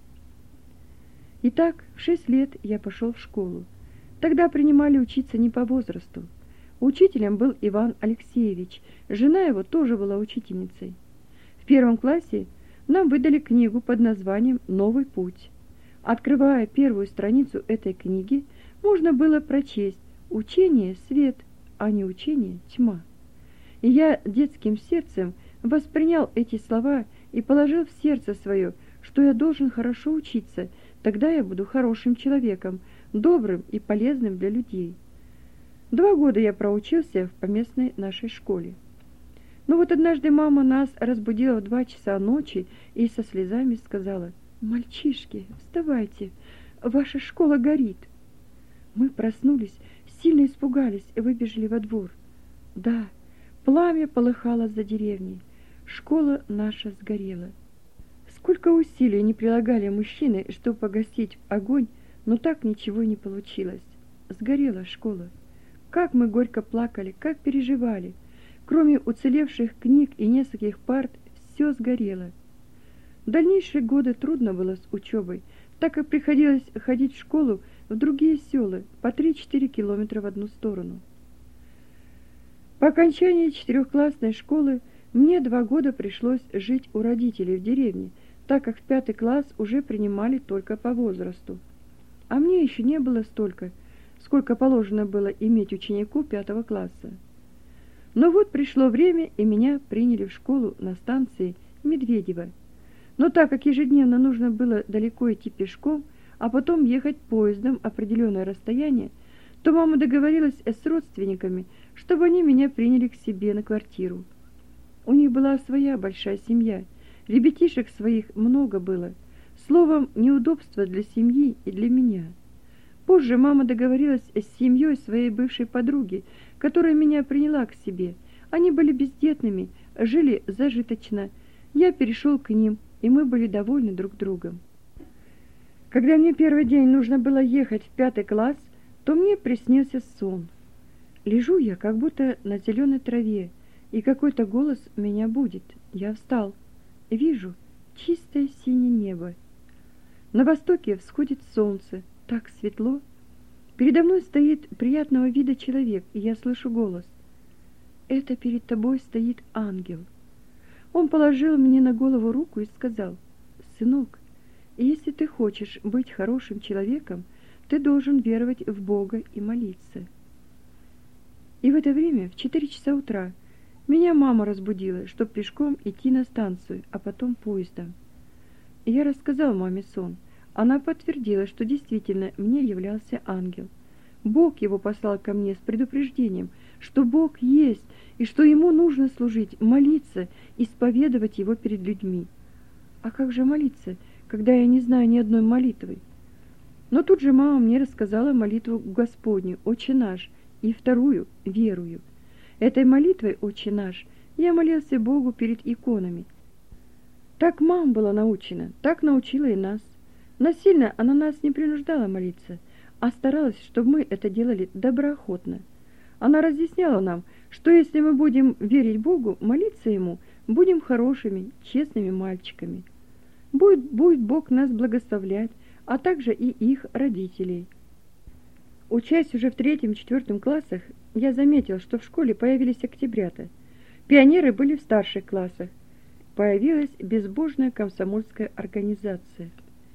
Итак, в 6 лет я пошел в школу. Тогда принимали учиться не по возрасту. Учителем был Иван Алексеевич, жена его тоже была учительницей. В 1 классе нам выдали книгу под названием «Новый путь». Открывая первую страницу этой книги, можно было прочесть «Учение – свет, а не учение – тьма». И я детским сердцем воспринял эти слова и положил в сердце свое, что я должен хорошо учиться, тогда я буду хорошим человеком, добрым и полезным для людей. 2 года я проучился в поместной нашей школе. Но вот однажды мама нас разбудила в 2 часа ночи и со слезами сказала: «Мальчишки, вставайте, ваша школа горит». Мы проснулись, сильно испугались и выбежали во двор. Да, пламя полыхало за деревней, школа наша сгорела. Сколько усилий не прилагали мужчины, чтобы погасить огонь, но так ничего и не получилось. Сгорела школа. Как мы горько плакали, как переживали. Кроме уцелевших книг и нескольких парт, все сгорело. В дальнейшие годы трудно было с учебой, так как приходилось ходить в школу в другие села по 3-4 километра в одну сторону. По окончании 4-классной школы мне 2 года пришлось жить у родителей в деревне, так как в 5 класс уже принимали только по возрасту. А мне еще не было столько, сколько положено было иметь ученику 5 класса. Но вот пришло время, и меня приняли в школу на станции Медведево. Но так как ежедневно нужно было далеко идти пешком, а потом ехать поездом определенное расстояние, то мама договорилась с родственниками, чтобы они меня приняли к себе на квартиру. У них была своя большая семья, ребятишек своих много было. Словом, неудобство для семьи и для меня. Позже мама договорилась с семьей своей бывшей подруги, которая меня приняла к себе. Они были бездетными, жили зажиточно. Я перешел к ним, и мы были довольны друг другом. Когда мне первый день нужно было ехать в 5 класс, то мне приснился сон. Лежу я, как будто на зеленой траве, и какой-то голос меня будит. Я встал. Вижу чистое синее небо. На востоке всходит солнце, так светло. Передо мной стоит приятного вида человек, и я слышу голос. Это перед тобой стоит ангел. Он положил мне на голову руку и сказал: сынок, если ты хочешь быть хорошим человеком, ты должен веровать в Бога и молиться. И в это время, в 4 часа утра, меня мама разбудила, чтобы пешком идти на станцию, а потом поездом. И я рассказал маме сон. Она подтвердила, что действительно мне являлся ангел. Бог его послал ко мне с предупреждением, что Бог есть, и что ему нужно служить, молиться, исповедовать его перед людьми. А как же молиться, когда я не знаю ни одной молитвы? Но тут же мама мне рассказала молитву Господню, «Отче наш», и вторую, «Верую». Этой молитвой, «Отче наш», я молился Богу перед иконами. Так мама была научена, так научила и нас. Насильно она нас не принуждала молиться, а старалась, чтобы мы это делали доброохотно. Она разъясняла нам, что если мы будем верить Богу, молиться Ему, будем хорошими, честными мальчиками. Будет Бог нас благословлять, а также и их родителей. Учась уже в 3-4 классах, я заметил, что в школе появились октябрята. Пионеры были в старших классах. Появилась безбожная комсомольская организация.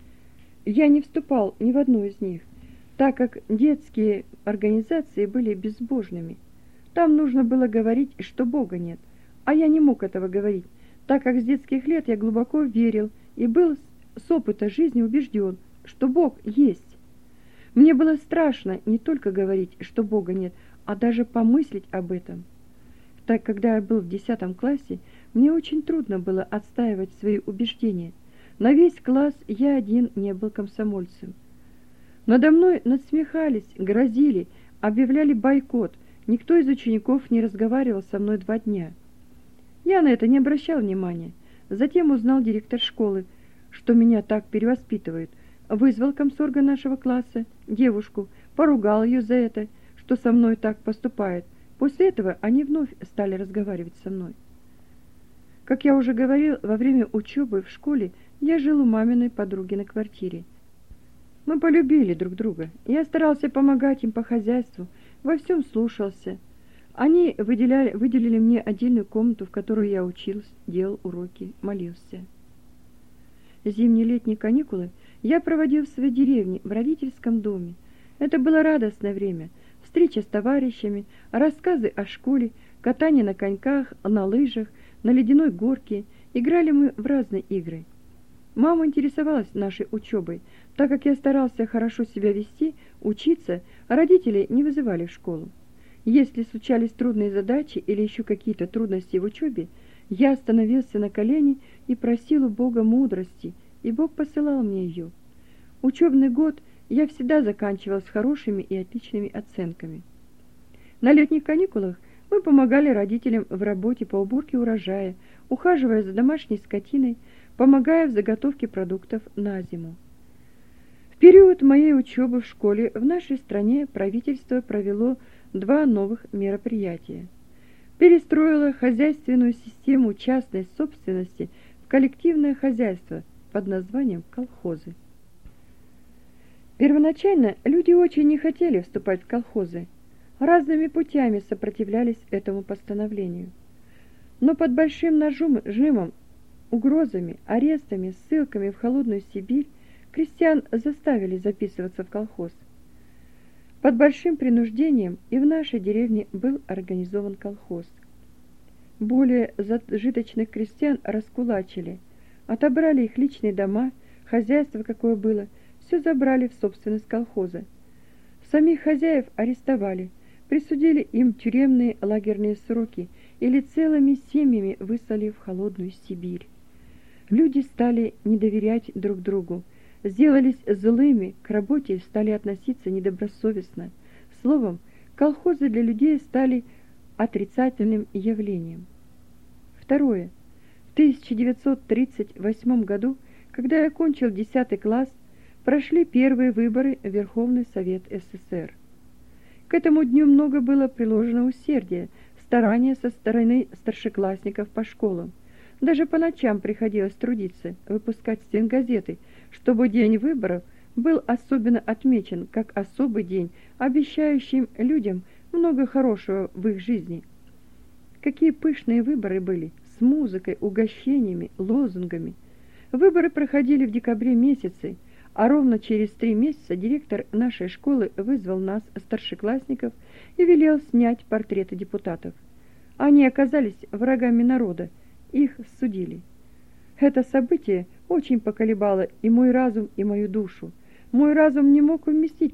Я не вступал ни в одну из них, так как детские организации были безбожными. Там нужно было говорить, что Бога нет, а я не мог этого говорить, так как с детских лет я глубоко верил и был с опыта жизни убежден, что Бог есть. Мне было страшно не только говорить, что Бога нет, а даже помыслить об этом. Так, когда я был в 10 классе, мне очень трудно было отстаивать свои убеждения. На весь класс я один не был комсомольцем. Надо мной насмехались, грозили, объявляли бойкот. Никто из учеников не разговаривал со мной 2 дня. Я на это не обращал внимания. Затем узнал директор школы, что меня так перевоспитывают. Вызвал комсорга нашего класса, девушку, поругал ее за это, что со мной так поступает. После этого они вновь стали разговаривать со мной. Как я уже говорил, во время учебы в школе я жил у маминой подруги на квартире. Мы полюбили друг друга. Я старался помогать им по хозяйству, во всем слушался. Они выделили мне отдельную комнату, в которой я учился, делал уроки, молился. Зимние летние каникулы я проводил в своей деревне, в родительском доме. Это было радостное время. Встреча с товарищами, рассказы о школе, катание на коньках, на лыжах, на ледяной горке. Играли мы в разные игры. Мама интересовалась нашей учебой. Так как я старался хорошо себя вести, учиться, родители не вызывали в школу. Если случались трудные задачи или еще какие-то трудности в учебе, я становился на колени и просил у Бога мудрости, и Бог посылал мне ее. Учебный год я всегда заканчивал с хорошими и отличными оценками. На летних каникулах мы помогали родителям в работе по уборке урожая, ухаживая за домашней скотиной, помогая в заготовке продуктов на зиму. В период моей учебы в школе в нашей стране правительство провело 2 новых мероприятия. Перестроило хозяйственную систему частной собственности в коллективное хозяйство под названием колхозы. Первоначально люди очень не хотели вступать в колхозы, разными путями сопротивлялись этому постановлению. Но под большим нажимом, угрозами, арестами, ссылками в холодную Сибирь крестьян заставили записываться в колхоз. Под большим принуждением и в нашей деревне был организован колхоз. Более зажиточных крестьян раскулачили, отобрали их личные дома, хозяйство какое было, все забрали в собственность колхоза. Самих хозяев арестовали, присудили им тюремные лагерные сроки или целыми семьями выслали в холодную Сибирь. Люди стали не доверять друг другу, сделались злыми, к работе стали относиться недобросовестно. Словом, колхозы для людей стали отрицательным явлением. Второе. В 1938 году, когда я окончил 10 класс, прошли первые выборы в Верховный Совет СССР. К этому дню много было приложено усердия, старания со стороны старшеклассников по школам. Даже по ночам приходилось трудиться, выпускать стенгазеты, чтобы день выборов был особенно отмечен как особый день, обещающий людям много хорошего в их жизни. Какие пышные выборы были, с музыкой, угощениями, лозунгами. Выборы проходили в декабре месяце, а ровно через 3 месяца директор нашей школы вызвал нас, старшеклассников, и велел снять портреты депутатов. Они оказались врагами народа, их судили. Это событие очень поколебало и мой разум, и мою душу. Мой разум не мог вместить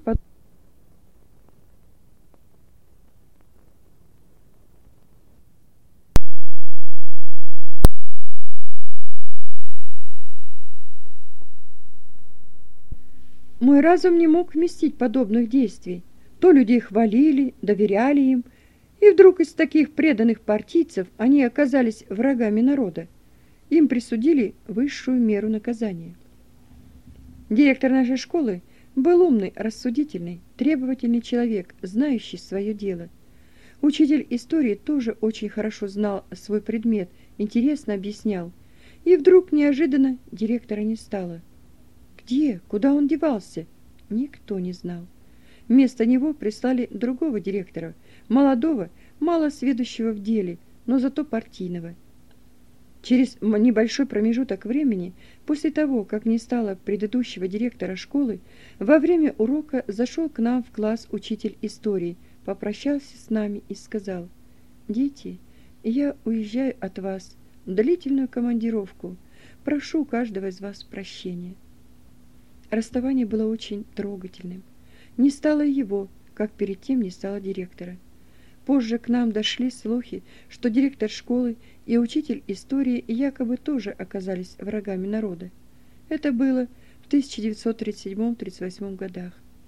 Мой разум не мог вместить подобных действий. То людей хвалили, доверяли им, и вдруг из таких преданных партийцев они оказались врагами народа. Им присудили высшую меру наказания. Директор нашей школы был умный, рассудительный, требовательный человек, знающий свое дело. Учитель истории тоже очень хорошо знал свой предмет, интересно объяснял. И вдруг неожиданно директора не стало. Где? Куда он девался? Никто не знал. Вместо него прислали другого директора, молодого, мало сведущего в деле, но зато партийного. Через небольшой промежуток времени, после того, как не стало предыдущего директора школы, во время урока зашел к нам в класс учитель истории, попрощался с нами и сказал: «Дети, я уезжаю от вас в длительную командировку. Прошу каждого из вас прощения». Расставание было очень трогательным. Не стало его, как перед тем не стало директора. Позже к нам дошли слухи, что директор школы и учитель истории якобы тоже оказались врагами народа. Это было в 1937-38 годах.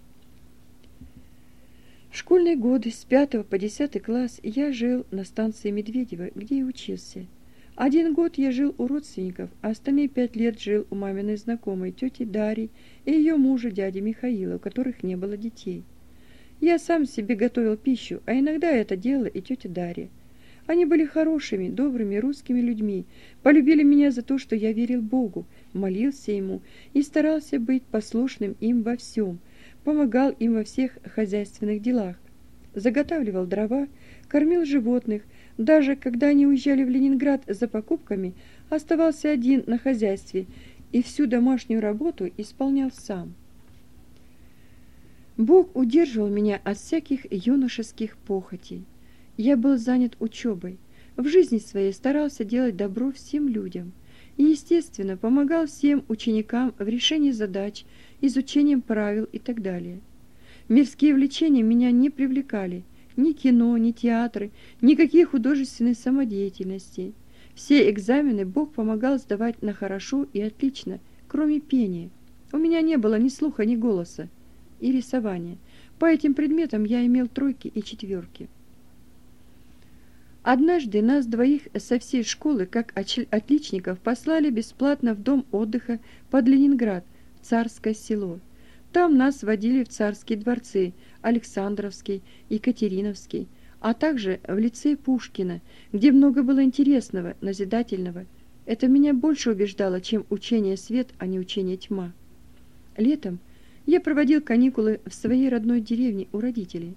В школьные годы с 5 по 10 класс я жил на станции Медведево, где и учился. 1 год я жил у родственников, а остальные 5 лет жил у маминой знакомой, тети Дарьи, и ее мужа, дяди Михаила, у которых не было детей. Я сам себе готовил пищу, а иногда это делала и тетя Дарья. Они были хорошими, добрыми русскими людьми, полюбили меня за то, что я верил Богу, молился Ему и старался быть послушным им во всем, помогал им во всех хозяйственных делах, заготавливал дрова, кормил животных, даже когда они уезжали в Ленинград за покупками, оставался один на хозяйстве и всю домашнюю работу исполнял сам. Бог удерживал меня от всяких юношеских похотей. Я был занят учебой, в жизни своей старался делать добро всем людям и, естественно, помогал всем ученикам в решении задач, изучением правил и так далее. Мирские влечения меня не привлекали, ни кино, ни театры, никакие художественной самодеятельности. Все экзамены Бог помогал сдавать на хорошо и отлично, кроме пения. У меня не было ни слуха, ни голоса. И рисования. По этим предметам я имел 3 и 4. Однажды нас двоих со всей школы, как отличников, послали бесплатно в дом отдыха под Ленинград, в Царское Село. Там нас водили в царские дворцы, Александровский, Екатериновский, а также в лицей Пушкина, где много было интересного, назидательного. Это меня больше убеждало, чем учение свет, а не учение тьма. Летом я проводил каникулы в своей родной деревне у родителей,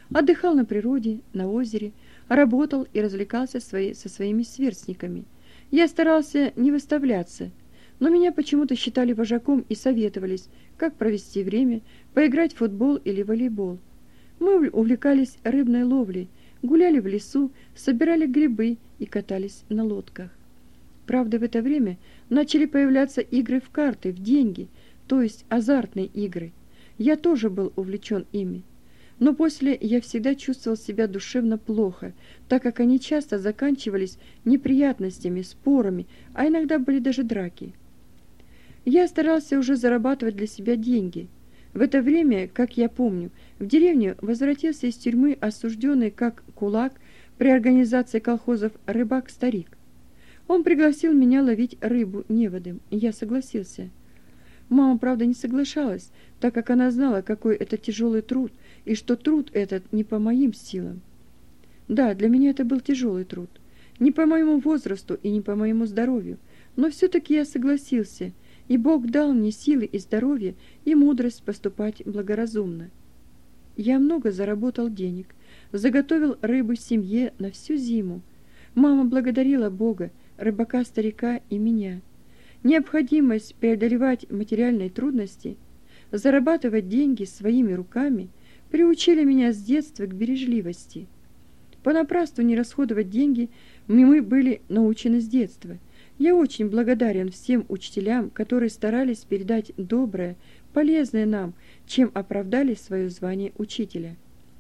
Отдыхал на природе, на озере, работал и развлекался со своими сверстниками. Я старался не выставляться, но меня почему-то считали вожаком и советовались, как провести время, поиграть в футбол или волейбол. Мы увлекались рыбной ловлей, гуляли в лесу, собирали грибы и катались на лодках. Правда, в это время начали появляться игры в карты, в деньги, то есть азартные игры. Я тоже был увлечен ими. Но после я всегда чувствовал себя душевно плохо, так как они часто заканчивались неприятностями, спорами, а иногда были даже драки. Я старался уже зарабатывать для себя деньги. В это время, как я помню, в деревню возвратился из тюрьмы осужденный как кулак при организации колхозов рыбак-старик. Он пригласил меня ловить рыбу неводом, и я согласился. Мама, правда, не соглашалась, так как она знала, какой это тяжелый труд, и что труд этот не по моим силам. Да, для меня это был тяжелый труд, не по моему возрасту и не по моему здоровью, но все-таки я согласился, и Бог дал мне силы и здоровье и мудрость поступать благоразумно. Я много заработал денег, заготовил рыбу семье на всю зиму. Мама благодарила Бога, рыбака-старика и меня. Необходимость преодолевать материальные трудности, зарабатывать деньги своими руками приучили меня с детства к бережливости. Понапрасну не расходовать деньги мы были научены с детства. Я очень благодарен всем учителям, которые старались передать доброе, полезное нам, чем оправдали свое звание учителя.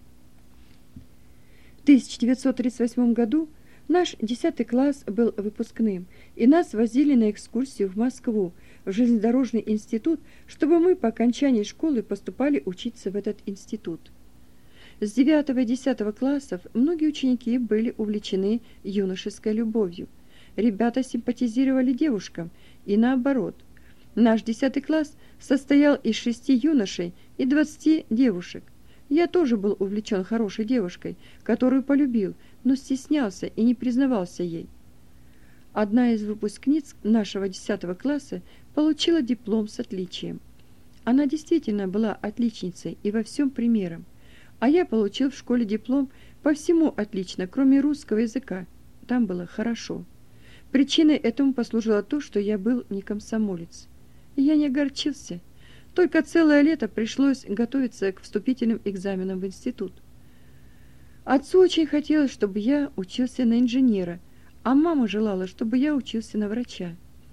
В 1938 году наш 10 класс был выпускным, и нас возили на экскурсию в Москву, в железнодорожный институт, чтобы мы по окончании школы поступали учиться в этот институт. С 9 и 10 классов многие ученики были увлечены юношеской любовью. Ребята симпатизировали девушкам, и наоборот. Наш 10 класс состоял из 6 юношей и 20 девушек. Я тоже был увлечен хорошей девушкой, которую полюбил, но стеснялся и не признавался ей. Одна из выпускниц нашего 10 класса получила диплом с отличием. Она действительно была отличницей и во всем примером, а я получил в школе диплом по всему отлично, кроме русского языка. Там было хорошо. Причиной этому послужило то, что я был не комсомолец. И я не огорчился. Только целое лето пришлось готовиться к вступительным экзаменам в институт. Отцу очень хотелось, чтобы я учился на инженера, а мама желала, чтобы я учился на врача.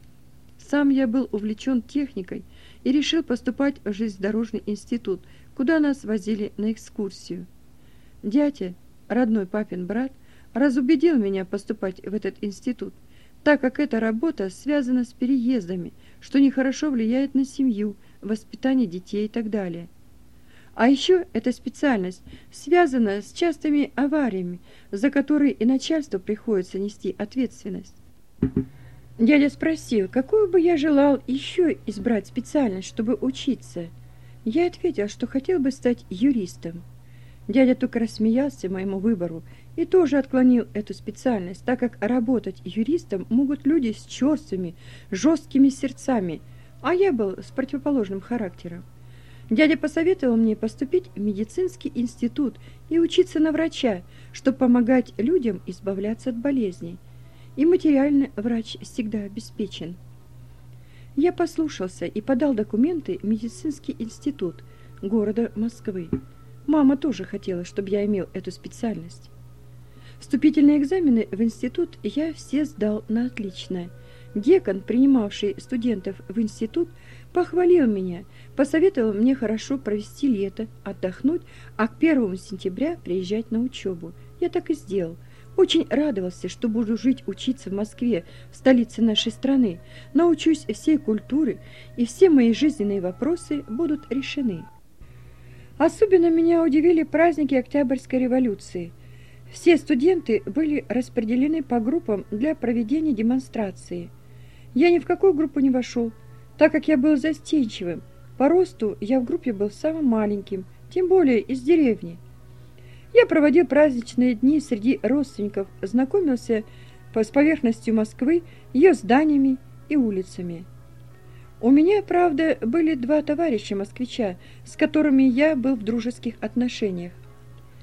Сам я был увлечен техникой и решил поступать в железнодорожный институт, куда нас возили на экскурсию. Дядя, родной папин брат, разубедил меня поступать в этот институт, так как эта работа связана с переездами, что нехорошо влияет на семью, воспитание детей и так далее. А еще эта специальность связана с частыми авариями, за которые и начальству приходится нести ответственность. Дядя спросил, какую бы я желал еще избрать специальность, чтобы учиться. Я ответил, что хотел бы стать юристом. Дядя только рассмеялся моему выбору и тоже отклонил эту специальность, так как работать юристом могут люди с черствыми, жесткими сердцами, а я был с противоположным характером. Дядя посоветовал мне поступить в медицинский институт и учиться на врача, чтобы помогать людям избавляться от болезней. И материально врач всегда обеспечен. Я послушался и подал документы в медицинский институт города Москвы. Мама тоже хотела, чтобы я имел эту специальность. Вступительные экзамены в институт я все сдал на отлично. Декан, принимавший студентов в институт, похвалил меня, посоветовал мне хорошо провести лето, отдохнуть, а к 1 сентября приезжать на учебу. Я так и сделал. Очень радовался, что буду учиться в Москве, в столице нашей страны, научусь всей культуры, и все мои жизненные вопросы будут решены. Особенно меня удивили праздники Октябрьской революции. Все студенты были распределены по группам для проведения демонстрации. Я ни в какую группу не вошел, так как я был застенчивым. По росту я в группе был самым маленьким, тем более из деревни. Я проводил праздничные дни среди родственников, знакомился с поверхностью Москвы, ее зданиями и улицами. У меня, правда, были 2 товарища москвича, с которыми я был в дружеских отношениях.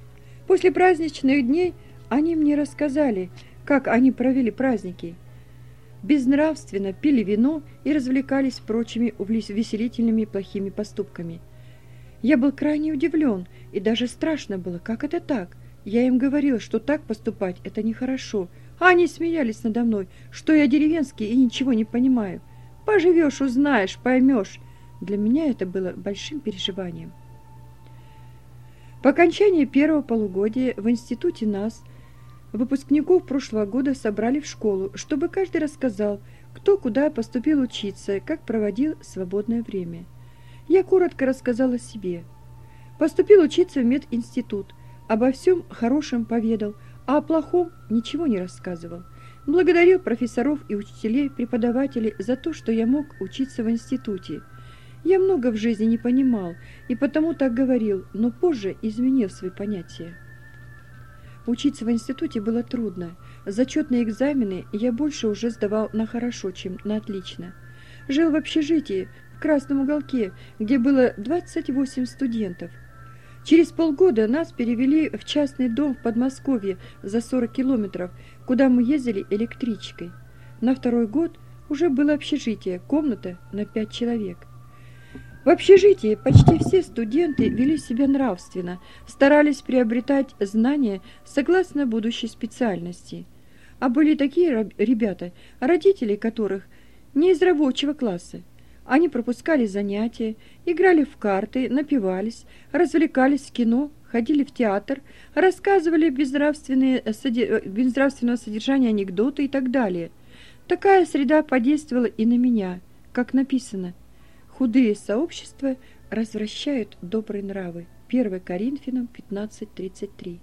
После праздничных дней они мне рассказали, как они провели праздники. Безнравственно пили вино и развлекались прочими веселительными плохими поступками. Я был крайне удивлен, и даже страшно было, как это так. Я им говорил, что так поступать – это нехорошо, а они смеялись надо мной, что я деревенский и ничего не понимаю. Поживешь – узнаешь, поймешь. Для меня это было большим переживанием. По окончании первого полугодия в институте нас, выпускников прошлого года, собрали в школу, чтобы каждый рассказал, кто куда поступил учиться, как проводил свободное время. Я коротко рассказал о себе. Поступил учиться в мединститут, обо всем хорошем поведал, а о плохом ничего не рассказывал. Благодарил профессоров и учителей, преподавателей за то, что я мог учиться в институте. Я много в жизни не понимал, и потому так говорил, но позже изменил свои понятия. Учиться в институте было трудно. Зачетные экзамены я больше уже сдавал на хорошо, чем на отлично. Жил в общежитии, в красном уголке, где было 28 студентов. Через полгода нас перевели в частный дом в Подмосковье за 40 километров, куда мы ездили электричкой. На второй год уже было общежитие, комната на 5 человек. В общежитии почти все студенты вели себя нравственно, старались приобретать знания согласно будущей специальности. А были такие ребята, родители которых не из рабочего класса. Они пропускали занятия, играли в карты, напивались, развлекались в кино, ходили в театр, рассказывали безнравственного содержания анекдоты и так далее. Такая среда подействовала и на меня, как написано: «Худые сообщества развращают добрые нравы». 1 Коринфянам 15:33.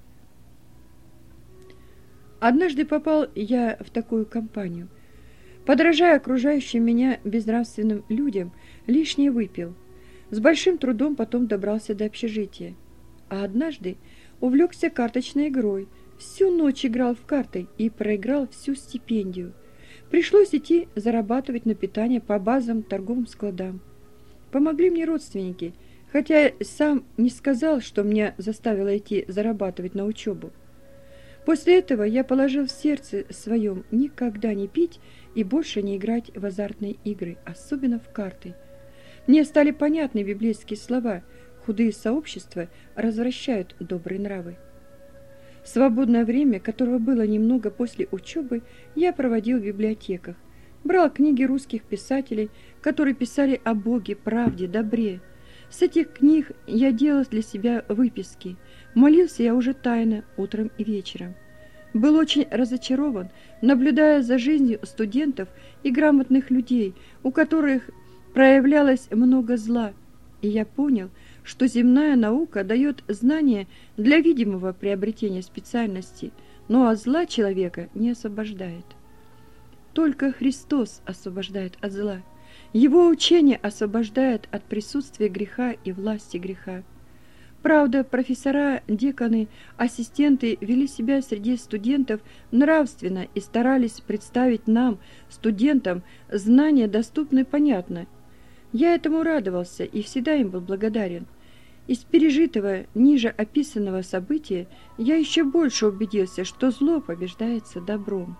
Однажды попал я в такую компанию. Подражая окружающим меня безнравственным людям, лишнее выпил. С большим трудом потом добрался до общежития. А однажды увлекся карточной игрой. Всю ночь играл в карты и проиграл всю стипендию. Пришлось идти зарабатывать на питание по базам, торговым складам. Помогли мне родственники, хотя я сам не сказал, что меня заставило идти зарабатывать на учебу. После этого я положил в сердце своем никогда не пить и больше не играть в азартные игры, особенно в карты. Мне стали понятны библейские слова: «Худые сообщества развращают добрые нравы». Свободное время, которого было немного после учебы, я проводил в библиотеках. Брал книги русских писателей, которые писали о Боге, правде, добре. С этих книг я делал для себя выписки. Молился я уже тайно, утром и вечером. Был очень разочарован, наблюдая за жизнью студентов и грамотных людей, у которых проявлялось много зла. И я понял, что земная наука дает знания для видимого приобретения специальности, но от зла человека не освобождает. Только Христос освобождает от зла. Его учение освобождает от присутствия греха и власти греха. Правда, профессора, деканы, ассистенты вели себя среди студентов нравственно и старались представить нам, студентам, знания доступны и понятно. Я этому радовался и всегда им был благодарен. Из пережитого, ниже описанного события я еще больше убедился, что зло побеждается добром.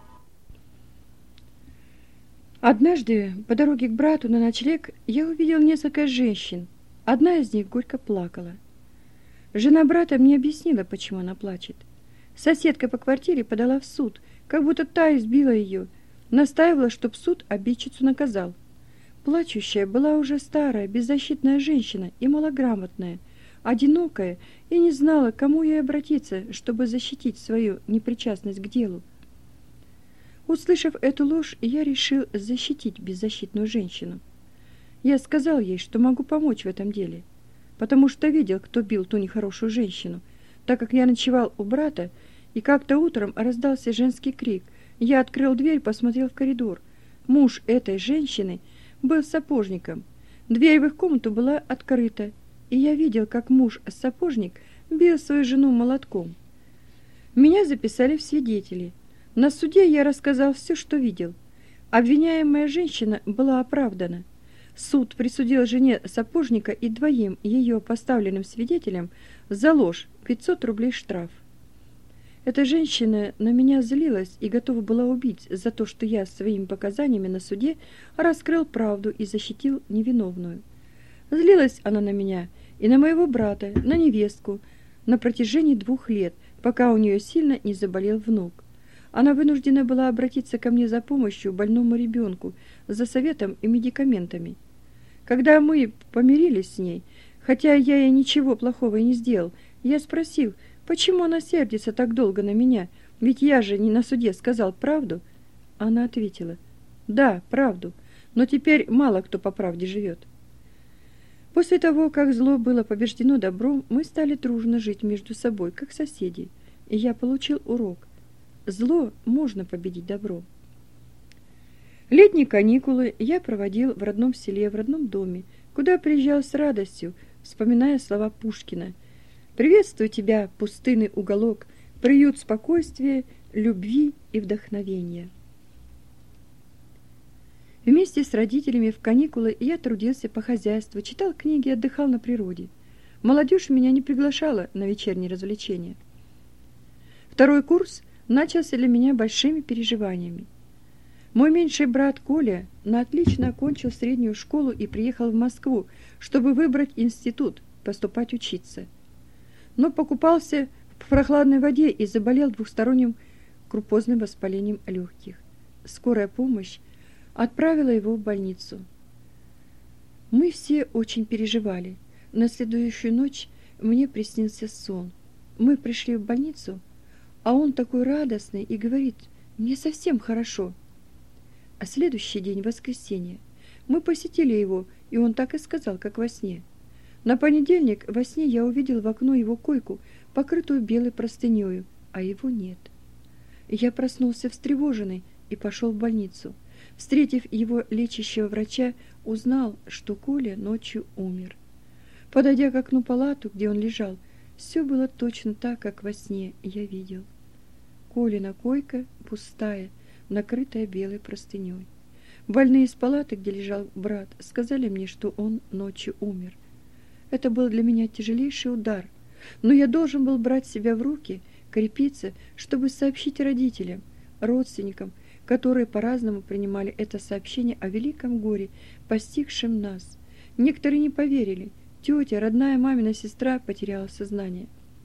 Однажды по дороге к брату на ночлег я увидел несколько женщин. Одна из них горько плакала. Жена брата мне объяснила, почему она плачет. Соседка по квартире подала в суд, как будто та избила ее, настаивала, чтоб суд обидчицу наказал. Плачущая была уже старая, беззащитная женщина и малограмотная, одинокая, и не знала, к кому ей обратиться, чтобы защитить свою непричастность к делу. Услышав эту ложь, я решил защитить беззащитную женщину. Я сказал ей, что могу помочь в этом деле, потому что видел, кто бил ту нехорошую женщину, так как я ночевал у брата, и как-то утром раздался женский крик. Я открыл дверь, посмотрел в коридор. Муж этой женщины был сапожником. Дверь в их комнату была открыта, и я видел, как муж-сапожник бил свою жену молотком. Меня записали в свидетели. На суде я рассказал все, что видел. Обвиняемая женщина была оправдана. Суд присудил жене сапожника и двоим ее поставленным свидетелям за ложь 500 рублей штраф. Эта женщина на меня злилась и готова была убить за то, что я своими показаниями на суде раскрыл правду и защитил невиновную. Злилась она на меня и на моего брата, на невестку, на протяжении 2 лет, пока у нее сильно не заболел внук. Она вынуждена была обратиться ко мне за помощью больному ребенку, за советом и медикаментами. Когда мы помирились с ней, хотя я ей ничего плохого и не сделал, я спросил, почему она сердится так долго на меня, ведь я же не на суде сказал правду. Она ответила, да, правду, но теперь мало кто по правде живет. После того, как зло было побеждено добром, мы стали дружно жить между собой, как соседи, и я получил урок. Зло можно победить добром. Летние каникулы я проводил в родном селе, в родном доме, куда приезжал с радостью, вспоминая слова Пушкина. «Приветствую тебя, пустынный уголок, приют спокойствия, любви и вдохновения». Вместе с родителями в каникулы я трудился по хозяйству, читал книги и отдыхал на природе. Молодежь меня не приглашала на вечерние развлечения. 2 курс начался для меня большими переживаниями. Мой меньший брат Коля на отлично окончил среднюю школу и приехал в Москву, чтобы выбрать институт, поступать учиться. Но покупался в прохладной воде и заболел 2-сторонним крупозным воспалением легких. Скорая помощь отправила его в больницу. Мы все очень переживали. На следующую ночь мне приснился сон. Мы пришли в больницу, а он такой радостный и говорит, мне совсем хорошо. А следующий день, воскресенье, мы посетили его, и он так и сказал, как во сне. На понедельник во сне я увидел в окно его койку, покрытую белой простынею, а его нет. Я проснулся встревоженный и пошел в больницу. Встретив его лечащего врача, узнал, что Коля ночью умер. Подойдя к окну палаты, где он лежал, все было точно так, как во сне я видел. Колина койка пустая, накрытая белой простыней. Больные из палаты, где лежал брат, сказали мне, что он ночью умер. Это был для меня тяжелейший удар, но я должен был брать себя в руки, крепиться, чтобы сообщить родителям, родственникам, которые по-разному принимали это сообщение о великом горе, постигшем нас. Некоторые не поверили. Тетя, родная мамина сестра, потеряла сознание.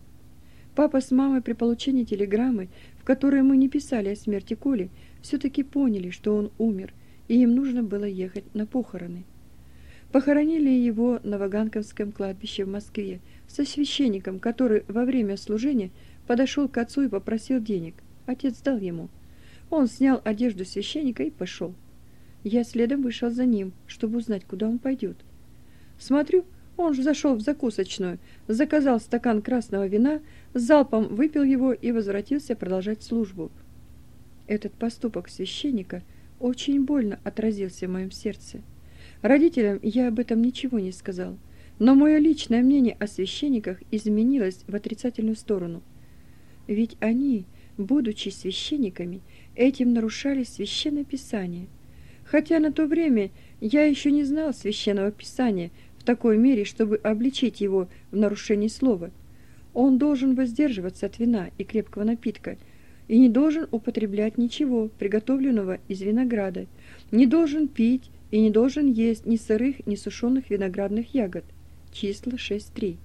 Папа с мамой при получении телеграммы, в которой мы не писали о смерти Коли, все-таки поняли, что он умер, и им нужно было ехать на похороны. Похоронили его на Ваганковском кладбище в Москве со священником, который во время служения подошел к отцу и попросил денег. Отец дал ему. Он снял одежду священника и пошел. Я следом вышел за ним, чтобы узнать, куда он пойдет. Смотрю, он же зашел в закусочную, заказал стакан красного вина, залпом выпил его и возвратился продолжать службу. Этот поступок священника очень больно отразился в моем сердце. Родителям я об этом ничего не сказал, но мое личное мнение о священниках изменилось в отрицательную сторону. Ведь они, будучи священниками, этим нарушали Священное Писание. Хотя на то время я еще не знал Священного Писания в такой мере, чтобы обличить его в нарушении слова. Он должен воздерживаться от вина и крепкого напитка, и не должен употреблять ничего, приготовленного из винограда, не должен пить и не должен есть ни сырых, ни сушеных виноградных ягод. Числа 6.3.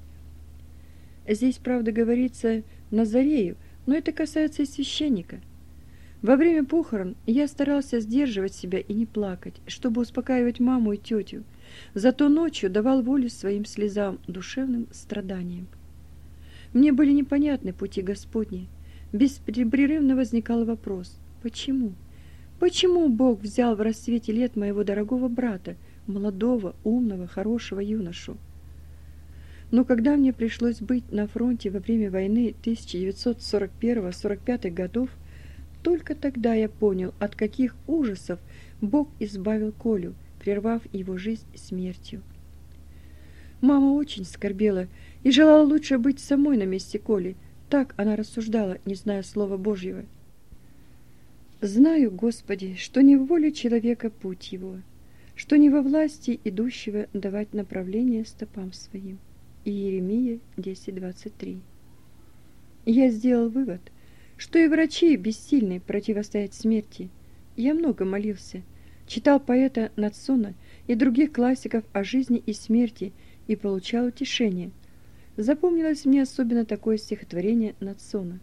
Здесь, правда, говорится «Назарею», но это касается и священника. Во время похорон я старался сдерживать себя и не плакать, чтобы успокаивать маму и тетю. Зато ночью давал волю своим слезам, душевным страданиям. Мне были непонятны пути Господни. Беспрерывно возникал вопрос: почему? Почему Бог взял в расцвете лет моего дорогого брата, молодого, умного, хорошего юношу? Но когда мне пришлось быть на фронте во время войны 1941-45 годов, только тогда я понял, от каких ужасов Бог избавил Колю, прервав его жизнь смертью. Мама очень скорбела и желала лучше быть самой на месте Коли. Так она рассуждала, не зная слова Божьего. «Знаю, Господи, что не в воле человека путь его, что не во власти идущего давать направление стопам своим». Иеремия 10:23. Я сделал вывод, что и врачи бессильны противостоять смерти. Я много молился, читал поэта Нацуна и других классиков о жизни и смерти и получал утешение. Запомнилось мне особенно такое стихотворение Нацуна.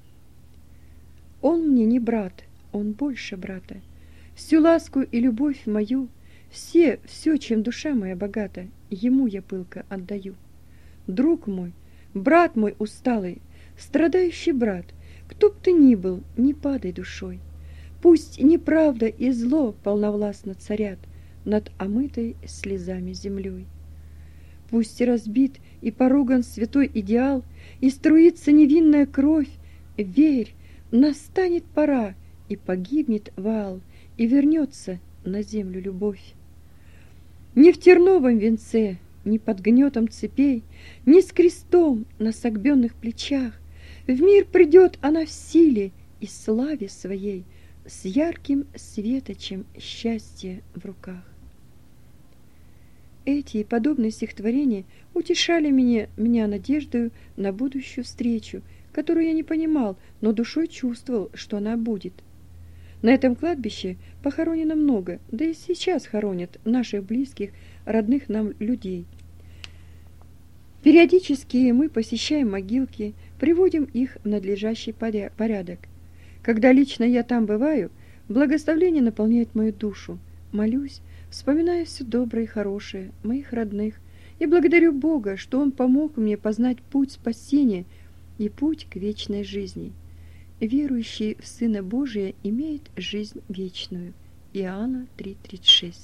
«Он мне не брат, он больше брата. Всю ласку и любовь мою, все, чем душа моя богата, ему я пылко отдаю. Друг мой, брат мой усталый, страдающий брат, кто б ты ни был, не падай душой. Пусть неправда и зло полновластно царят над омытой слезами землей. Пусть и разбит, и поруган святой идеал, и струится невинная кровь, верь, настанет пора, и погибнет вал, и вернется на землю любовь. Не в терновом венце, ни под гнетом цепей, ни с крестом на согбенных плечах в мир придет она в силе и славе своей, с ярким светочем счастья в руках. Эти и подобные стихотворения утешали меня надеждою на будущую встречу, которую я не понимал, но душой чувствовал, что она будет. На этом кладбище похоронено много, да и сейчас хоронят наших близких, родных нам людей. Периодически мы посещаем могилки, приводим их в надлежащий порядок. Когда лично я там бываю, благословение наполняет мою душу. Молюсь, вспоминаю все доброе и хорошее, моих родных, и благодарю Бога, что Он помог мне познать путь спасения и путь к вечной жизни. Верующий в Сына Божия имеет жизнь вечную. Иоанна 3:36.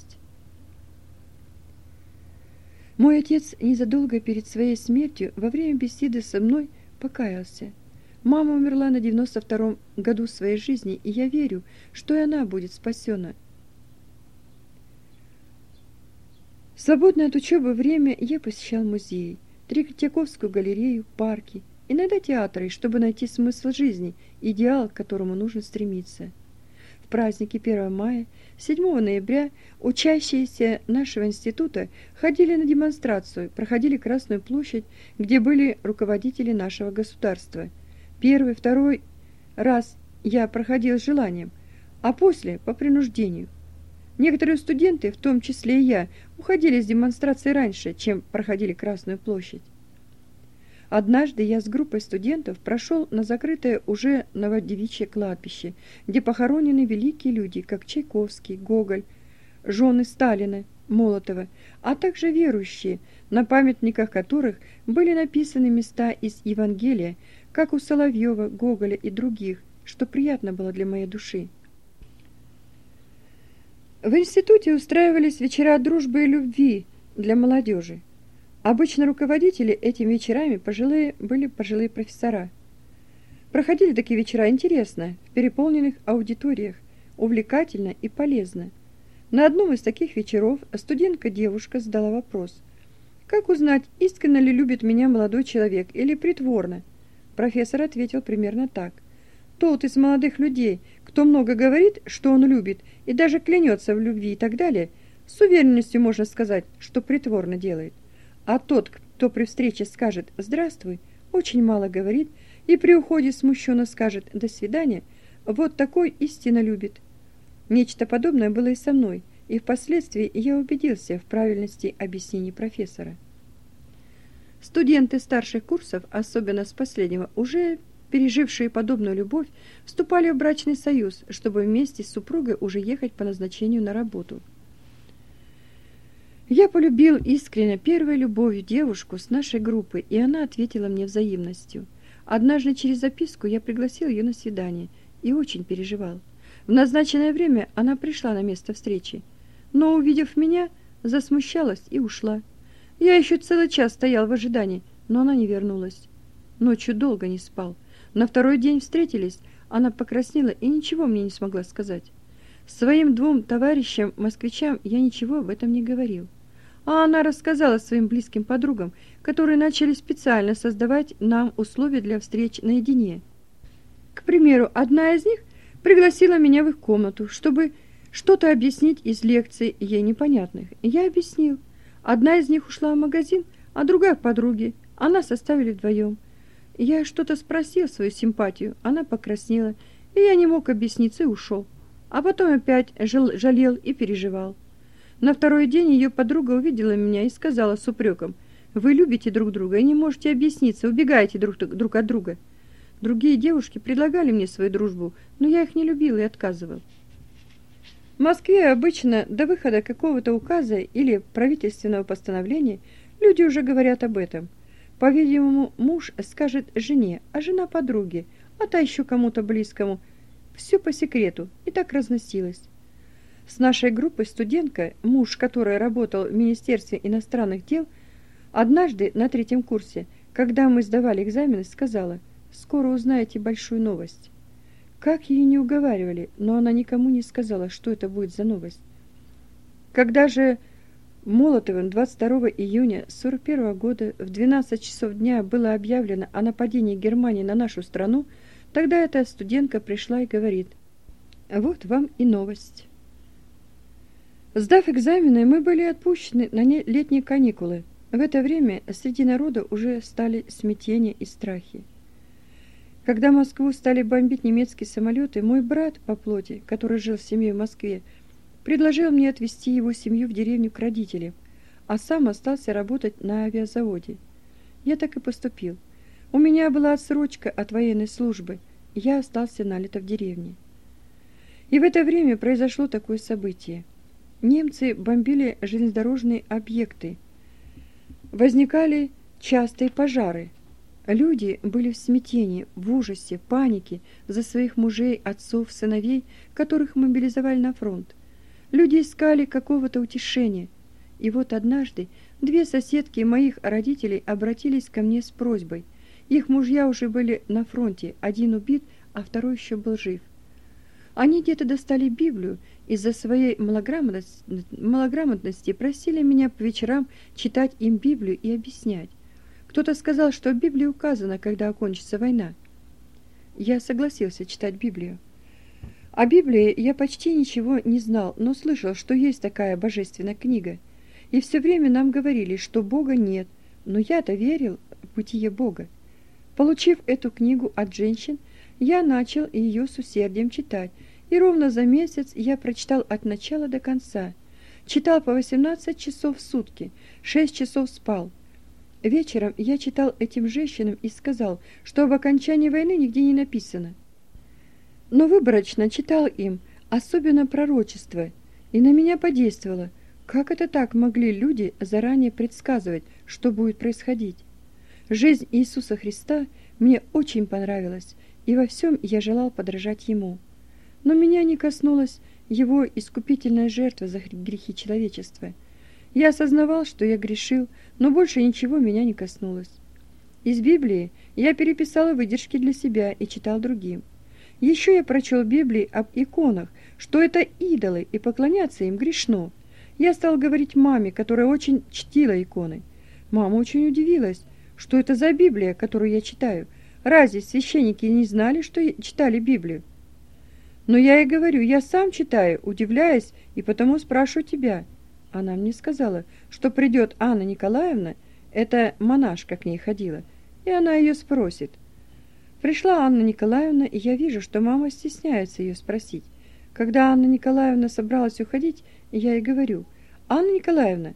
Мой отец незадолго перед своей смертью во время беседы со мной покаялся. Мама умерла на 92-м году своей жизни, и я верю, что и она будет спасена. В свободное от учебы время я посещал музеи, Третьяковскую галерею, парки, иногда театры, чтобы найти смысл жизни, идеал, к которому нужно стремиться. В праздники 1 мая, 7 ноября учащиеся нашего института ходили на демонстрацию, проходили Красную площадь, где были руководители нашего государства. Первый, второй раз я проходил с желанием, а после по принуждению. Некоторые студенты, в том числе и я, уходили с демонстрации раньше, чем проходили Красную площадь. Однажды я с группой студентов прошел на закрытое уже Новодевичье кладбище, где похоронены великие люди, как Чайковский, Гоголь, жены Сталина, Молотова, а также верующие, на памятниках которых были написаны места из Евангелия, как у Соловьева, Гоголя и других, что приятно было для моей души. В институте устраивались вечера дружбы и любви для молодежи. Обычно руководители этими вечерами были пожилые профессора. Проходили такие вечера интересно, в переполненных аудиториях, увлекательно и полезно. На одном из таких вечеров студентка-девушка задала вопрос: «Как узнать, искренне ли любит меня молодой человек или притворно?» Профессор ответил примерно так: «Тот из молодых людей, кто много говорит, что он любит, и даже клянется в любви и так далее, с уверенностью можно сказать, что притворно делает. А тот, кто при встрече скажет «здравствуй», очень мало говорит и при уходе смущенно скажет «до свидания», вот такой истинно любит». Нечто подобное было и со мной, и впоследствии я убедился в правильности объяснений профессора. Студенты старших курсов, особенно с последнего, уже пережившие подобную любовь, вступали в брачный союз, чтобы вместе с супругой уже ехать по назначению на работу. Я полюбил искренне первой любовью девушку с нашей группы, и она ответила мне взаимностью. Однажды через записку я пригласил ее на свидание и очень переживал. В назначенное время она пришла на место встречи, но, увидев меня, засмущалась и ушла. Я еще целый час стоял в ожидании, но она не вернулась. Ночью долго не спал. На второй день встретились, она покраснела и ничего мне не смогла сказать. Своим 2 товарищам-москвичам я ничего об этом не говорил. А она рассказала своим близким подругам, которые начали специально создавать нам условия для встреч наедине. К примеру, одна из них пригласила меня в их комнату, чтобы что-то объяснить из лекций ей непонятных. Я объяснил. Одна из них ушла в магазин, а другая к подруге. А нас оставили вдвоем. Я что-то спросил свою симпатию, она покраснела, и я не мог объясниться и ушел. А потом опять жалел и переживал. На второй день ее подруга увидела меня и сказала с упреком: «Вы любите друг друга и не можете объясниться, убегаете друг от друга». Другие девушки предлагали мне свою дружбу, но я их не любил и отказывал. В Москве обычно до выхода какого-то указа или правительственного постановления люди уже говорят об этом. По-видимому, муж скажет жене, а жена подруге, а та еще кому-то близкому. Все по секрету, и так разносилось. С нашей группой студентка, муж которой работал в Министерстве иностранных дел, однажды на 3-м курсе, когда мы сдавали экзамены, сказала: «Скоро узнаете большую новость». Как ее не уговаривали, но она никому не сказала, что это будет за новость. Когда же Молотовым 22 июня 1941 года в 12 часов дня было объявлено о нападении Германии на нашу страну, тогда эта студентка пришла и говорит: «Вот вам и новость». Сдав экзамены, мы были отпущены на летние каникулы. В это время среди народа уже стали смятения и страхи. Когда Москву стали бомбить немецкие самолеты, мой брат по плоти, который жил с семьей в Москве, предложил мне отвезти его семью в деревню к родителям, а сам остался работать на авиазаводе. Я так и поступил. У меня была отсрочка от военной службы, и я остался налето в деревне. И в это время произошло такое событие. Немцы бомбили железнодорожные объекты. Возникали частые пожары. Люди были в смятении, в ужасе, панике за своих мужей, отцов, сыновей, которых мобилизовали на фронт. Люди искали какого-то утешения. И вот однажды 2 соседки моих родителей обратились ко мне с просьбой. Их мужья уже были на фронте, один убит, а второй еще был жив. Они где-то достали Библию, из-за своей малограмотности просили меня по вечерам читать им Библию и объяснять. Кто-то сказал, что в Библии указано, когда окончится война. Я согласился читать Библию. О Библии я почти ничего не знал, но слышал, что есть такая божественная книга. И все время нам говорили, что Бога нет, но я-то верил в бытие Бога. Получив эту книгу от женщин, я начал ее с усердием читать, и ровно за месяц я прочитал от начала до конца. Читал по 18 часов в сутки, 6 часов спал. Вечером я читал этим женщинам и сказал, что об окончании войны нигде не написано. Но выборочно читал им, особенно пророчества, и на меня подействовало. Как это так могли люди заранее предсказывать, что будет происходить? Жизнь Иисуса Христа мне очень понравилась, и во всем я желал подражать Ему. Но меня не коснулась Его искупительная жертва за грехи человечества. Я осознавал, что я грешил, но больше ничего меня не коснулось. Из Библии я переписал выдержки для себя и читал другим. Еще я прочел в Библии об иконах, что это идолы, и поклоняться им грешно. Я стал говорить маме, которая очень чтила иконы. Мама очень удивилась, что это за Библия, которую я читаю. Разве священники не знали, что читали Библию? Но я и говорю, я сам читаю, удивляясь, и потому спрашиваю тебя. Она мне сказала, что придет Анна Николаевна, это монашка к ней ходила, и она ее спросит. Пришла Анна Николаевна, и я вижу, что мама стесняется ее спросить. Когда Анна Николаевна собралась уходить, я ей говорю: «Анна Николаевна,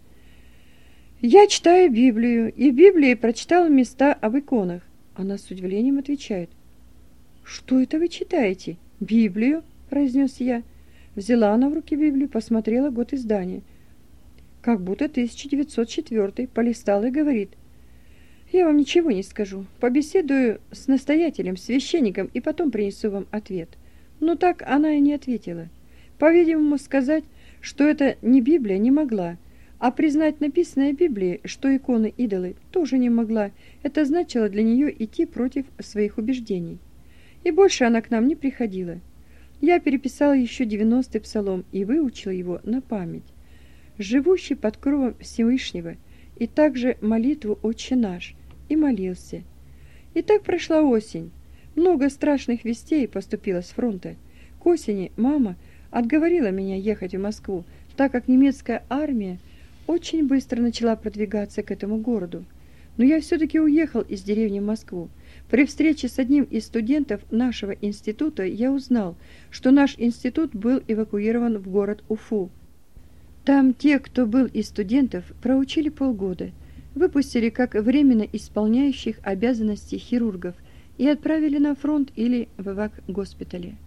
я читаю Библию, и в Библии прочитала места об иконах». Она с удивлением отвечает: «Что это вы читаете? Библию?» – произнес я. Взяла она в руки Библию, посмотрела год издания. Как будто 1904, полистала и говорит: «Я вам ничего не скажу. Побеседую с настоятелем, священником, и потом принесу вам ответ». Но так она и не ответила. По-видимому, сказать, что это не Библия, не могла. А признать написанное в Библии, что иконы идолы, тоже не могла. Это значило для нее идти против своих убеждений. И больше она к нам не приходила. Я переписал еще 90-й псалом и выучил его на память. Живущий под кровом Всевышнего, и также молитву «Отче наш», и молился. И так прошла осень. Много страшных вестей поступило с фронта. К осени мама отговорила меня ехать в Москву, так как немецкая армия очень быстро начала продвигаться к этому городу. Но я все-таки уехал из деревни в Москву, При встрече с одним из студентов нашего института я узнал, что наш институт был эвакуирован в город Уфу. Там те, кто был из студентов, проучили полгода, выпустили как временно исполняющих обязанности хирургов и отправили на фронт или в эвак-госпитали.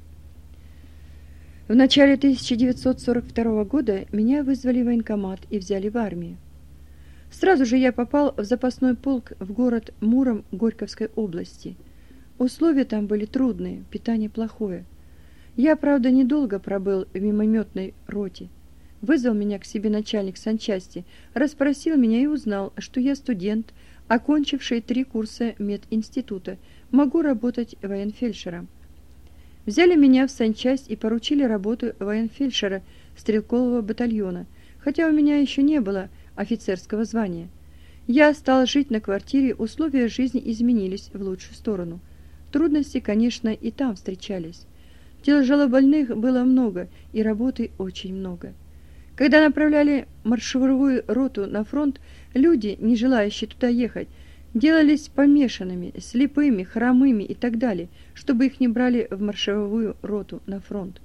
В начале 1942 года меня вызвали в военкомат и взяли в армию. Сразу же я попал в запасной полк в город Муром Горьковской области. Условия там были трудные, питание плохое. Я, правда, недолго пробыл в минометной роте. Вызвал меня к себе начальник санчасти, расспросил меня и узнал, что я студент, окончивший 3 курса мединститута, могу работать военфельдшером. Взяли меня в санчасть и поручили работу военфельдшера стрелкового батальона, хотя у меня еще не было офицерского звания. Я стал жить на квартире, условия жизни изменились в лучшую сторону. Трудности, конечно, и там встречались. Тяжелобольных было много, и работы очень много. Когда направляли маршевую роту на фронт, люди, не желающие туда ехать, делались помешанными, слепыми, хромыми и так далее, чтобы их не брали в маршевую роту на фронт.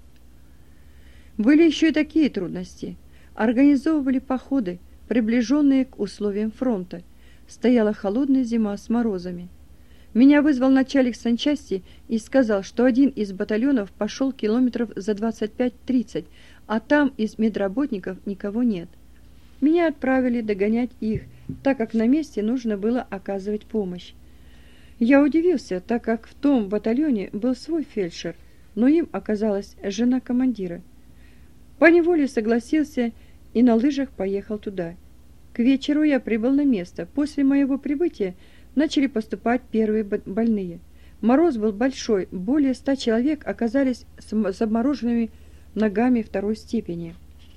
Были еще и такие трудности. Организовывали походы, приближенные к условиям фронта. Стояла холодная зима с морозами. Меня вызвал начальник санчасти и сказал, что один из батальонов пошел километров за 25-30, а там из медработников никого нет. Меня отправили догонять их, так как на месте нужно было оказывать помощь. Я удивился, так как в том батальоне был свой фельдшер, но им оказалась жена командира. Поневоле согласился и на лыжах поехал туда. К вечеру я прибыл на место. После моего прибытия начали поступать первые больные. Мороз был большой, более 100 человек оказались с обмороженными ногами 2-й степени.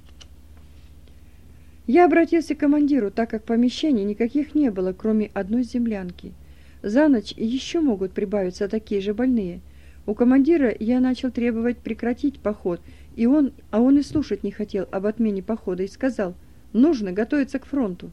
Я обратился к командиру, так как помещений никаких не было, кроме одной землянки. За ночь еще могут прибавиться такие же больные. У командира я начал требовать прекратить поход, и он и слушать не хотел об отмене похода и сказал: «Нужно готовиться к фронту».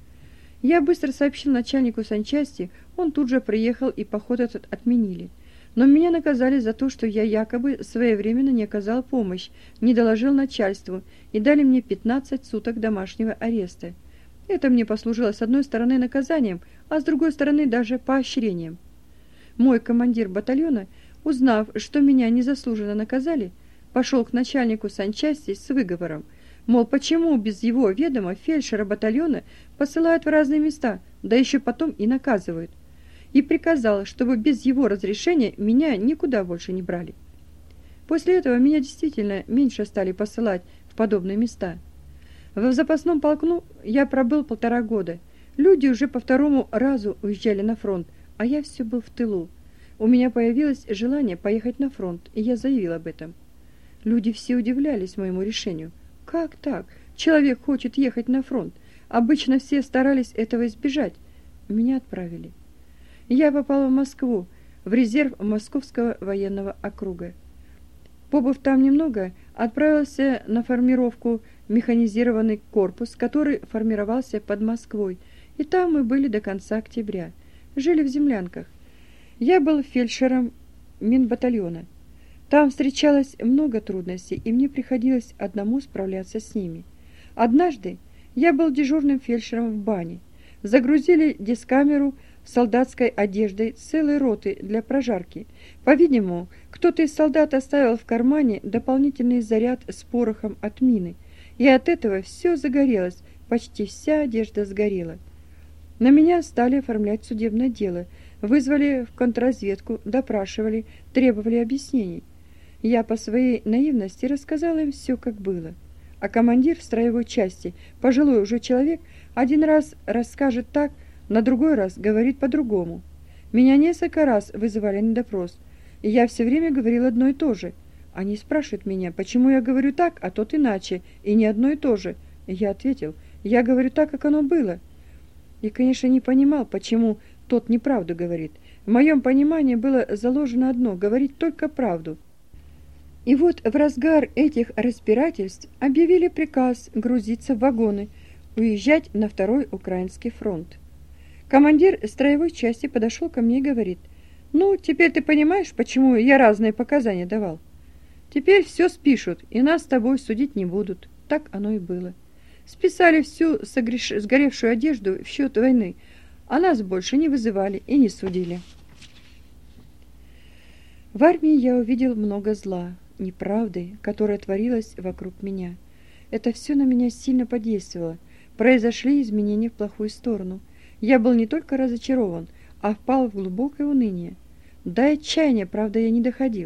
Я быстро сообщил начальнику санчасти, он тут же приехал, и поход этот отменили. Но меня наказали за то, что я якобы своевременно не оказал помощь, не доложил начальству, и дали мне 15 суток домашнего ареста. Это мне послужило с одной стороны наказанием, а с другой стороны даже поощрением. Мой командир батальона, узнав, что меня незаслуженно наказали, пошел к начальнику санчасти с выговором, мол, почему без его ведома фельдшера батальона посылают в разные места, да еще потом и наказывают, и приказал, чтобы без его разрешения меня никуда больше не брали. После этого меня действительно меньше стали посылать в подобные места. В запасном полку я пробыл 1,5 года. Люди уже по 2-му разу уезжали на фронт, а я все был в тылу. У меня появилось желание поехать на фронт, и я заявил об этом. Люди все удивлялись моему решению. Как так? Человек хочет ехать на фронт. Обычно все старались этого избежать. Меня отправили. Я попал в Москву, в резерв Московского военного округа. Побыв там немного, отправился на формировку в механизированный корпус, который формировался под Москвой, и там мы были до конца октября. Жили в землянках. Я был фельдшером минбатальона. Там встречалось много трудностей, и мне приходилось одному справляться с ними. Однажды я был дежурным фельдшером в бане. Загрузили дискамеру солдатской одеждой целой роты для прожарки. По-видимому, кто-то из солдат оставил в кармане дополнительный заряд с порохом от мины, и от этого все загорелось, почти вся одежда сгорела. На меня стали оформлять судебное дело, вызвали в контрразведку, допрашивали, требовали объяснений. Я по своей наивности рассказала им все, как было. А командир в строевой части, пожилой уже человек, один раз расскажет так, на другой раз говорит по-другому. Меня несколько раз вызывали на допрос, и я все время говорил одно и то же. Они спрашивают меня, почему я говорю так, а тот иначе, и не одно и то же. И я ответил: я говорю так, как оно было. И, конечно, не понимал, почему тот неправду говорит. В моем понимании было заложено одно — говорить только правду. И вот в разгар этих разбирательств объявили приказ грузиться в вагоны, уезжать на 2-й Украинский фронт. Командир строевой части подошел ко мне и говорит: Ну, теперь ты понимаешь, почему я разные показания давал? Теперь все спишут, и нас с тобой судить не будут. Так оно и было. Списали всю сгоревшую одежду в счет войны, а нас больше не вызывали и не судили. В армии я увидел много зла, неправды, которая творилась вокруг меня. Это все на меня сильно подействовало. Произошли изменения в плохую сторону. Я был не только разочарован, а впал в глубокое уныние. До отчаяния, правда, я не доходил.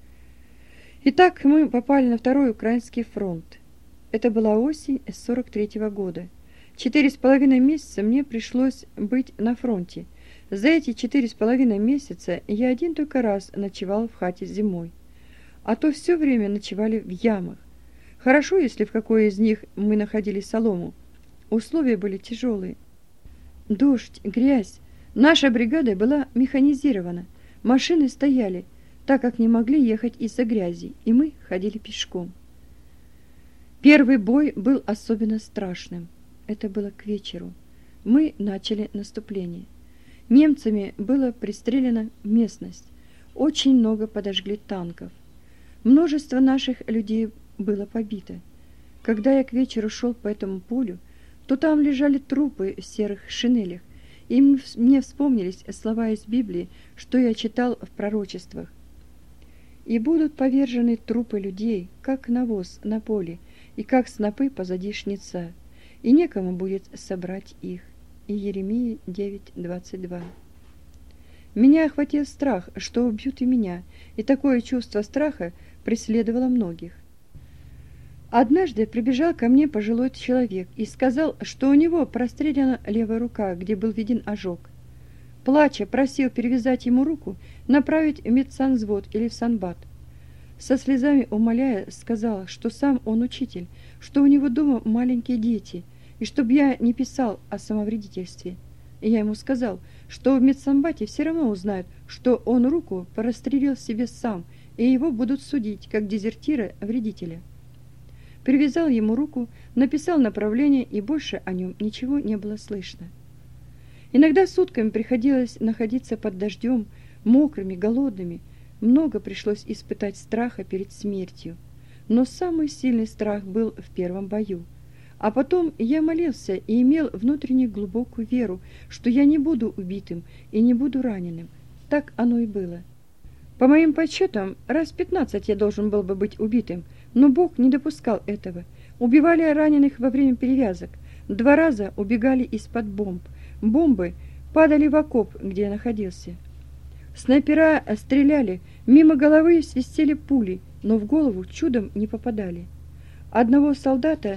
Итак, мы попали на Второй Украинский фронт. Это была осень 43-го года. 4,5 месяца мне пришлось быть на фронте. За эти 4,5 месяца я один только раз ночевал в хате зимой. А то все время ночевали в ямах. Хорошо, если в какой из них мы находили солому. Условия были тяжелые. Дождь, грязь. Наша бригада была механизирована. Машины стояли, так как не могли ехать из-за грязи, и мы ходили пешком. Первый бой был особенно страшным. Это было к вечеру. Мы начали наступление. Немцами было пристрелено местность. Очень много подожгли танков. Множество наших людей было побито. Когда я к вечеру шел по этому полю, то там лежали трупы в серых шинелях, и мне вспомнились слова из Библии, что я читал в пророчествах. «И будут повержены трупы людей, как навоз на поле, и как снопы позади жнеца, и некому будет собрать их». Иеремия 9:22. Меня охватил страх, что убьют и меня, и такое чувство страха преследовало многих. Однажды прибежал ко мне пожилой человек и сказал, что у него прострелена левая рука, где был виден ожог. Плача, просил перевязать ему руку, направить в медсанвзвод или в санбат. Со слезами умоляя, сказал, что сам он учитель, что у него дома маленькие дети, и чтобы я не писал о самовредительстве. И я ему сказал, что в медсанбате все равно узнают, что он руку прострелил себе сам, и его будут судить, как дезертира-вредителя. Привязал ему руку, написал направление, и больше о нем ничего не было слышно. Иногда сутками приходилось находиться под дождем, мокрыми, голодными. Много пришлось испытать страха перед смертью. Но самый сильный страх был в первом бою. А потом я молился и имел внутреннюю глубокую веру, что я не буду убитым и не буду раненым. Так оно и было. По моим подсчетам, раз 15 я должен был бы быть убитым, но Бог не допускал этого. Убивали раненых во время перевязок. 2 раза убегали из-под бомб. Бомбы падали в окоп, где я находился. Снайпера стреляли, мимо головы свистели пули, но в голову чудом не попадали. Одного солдата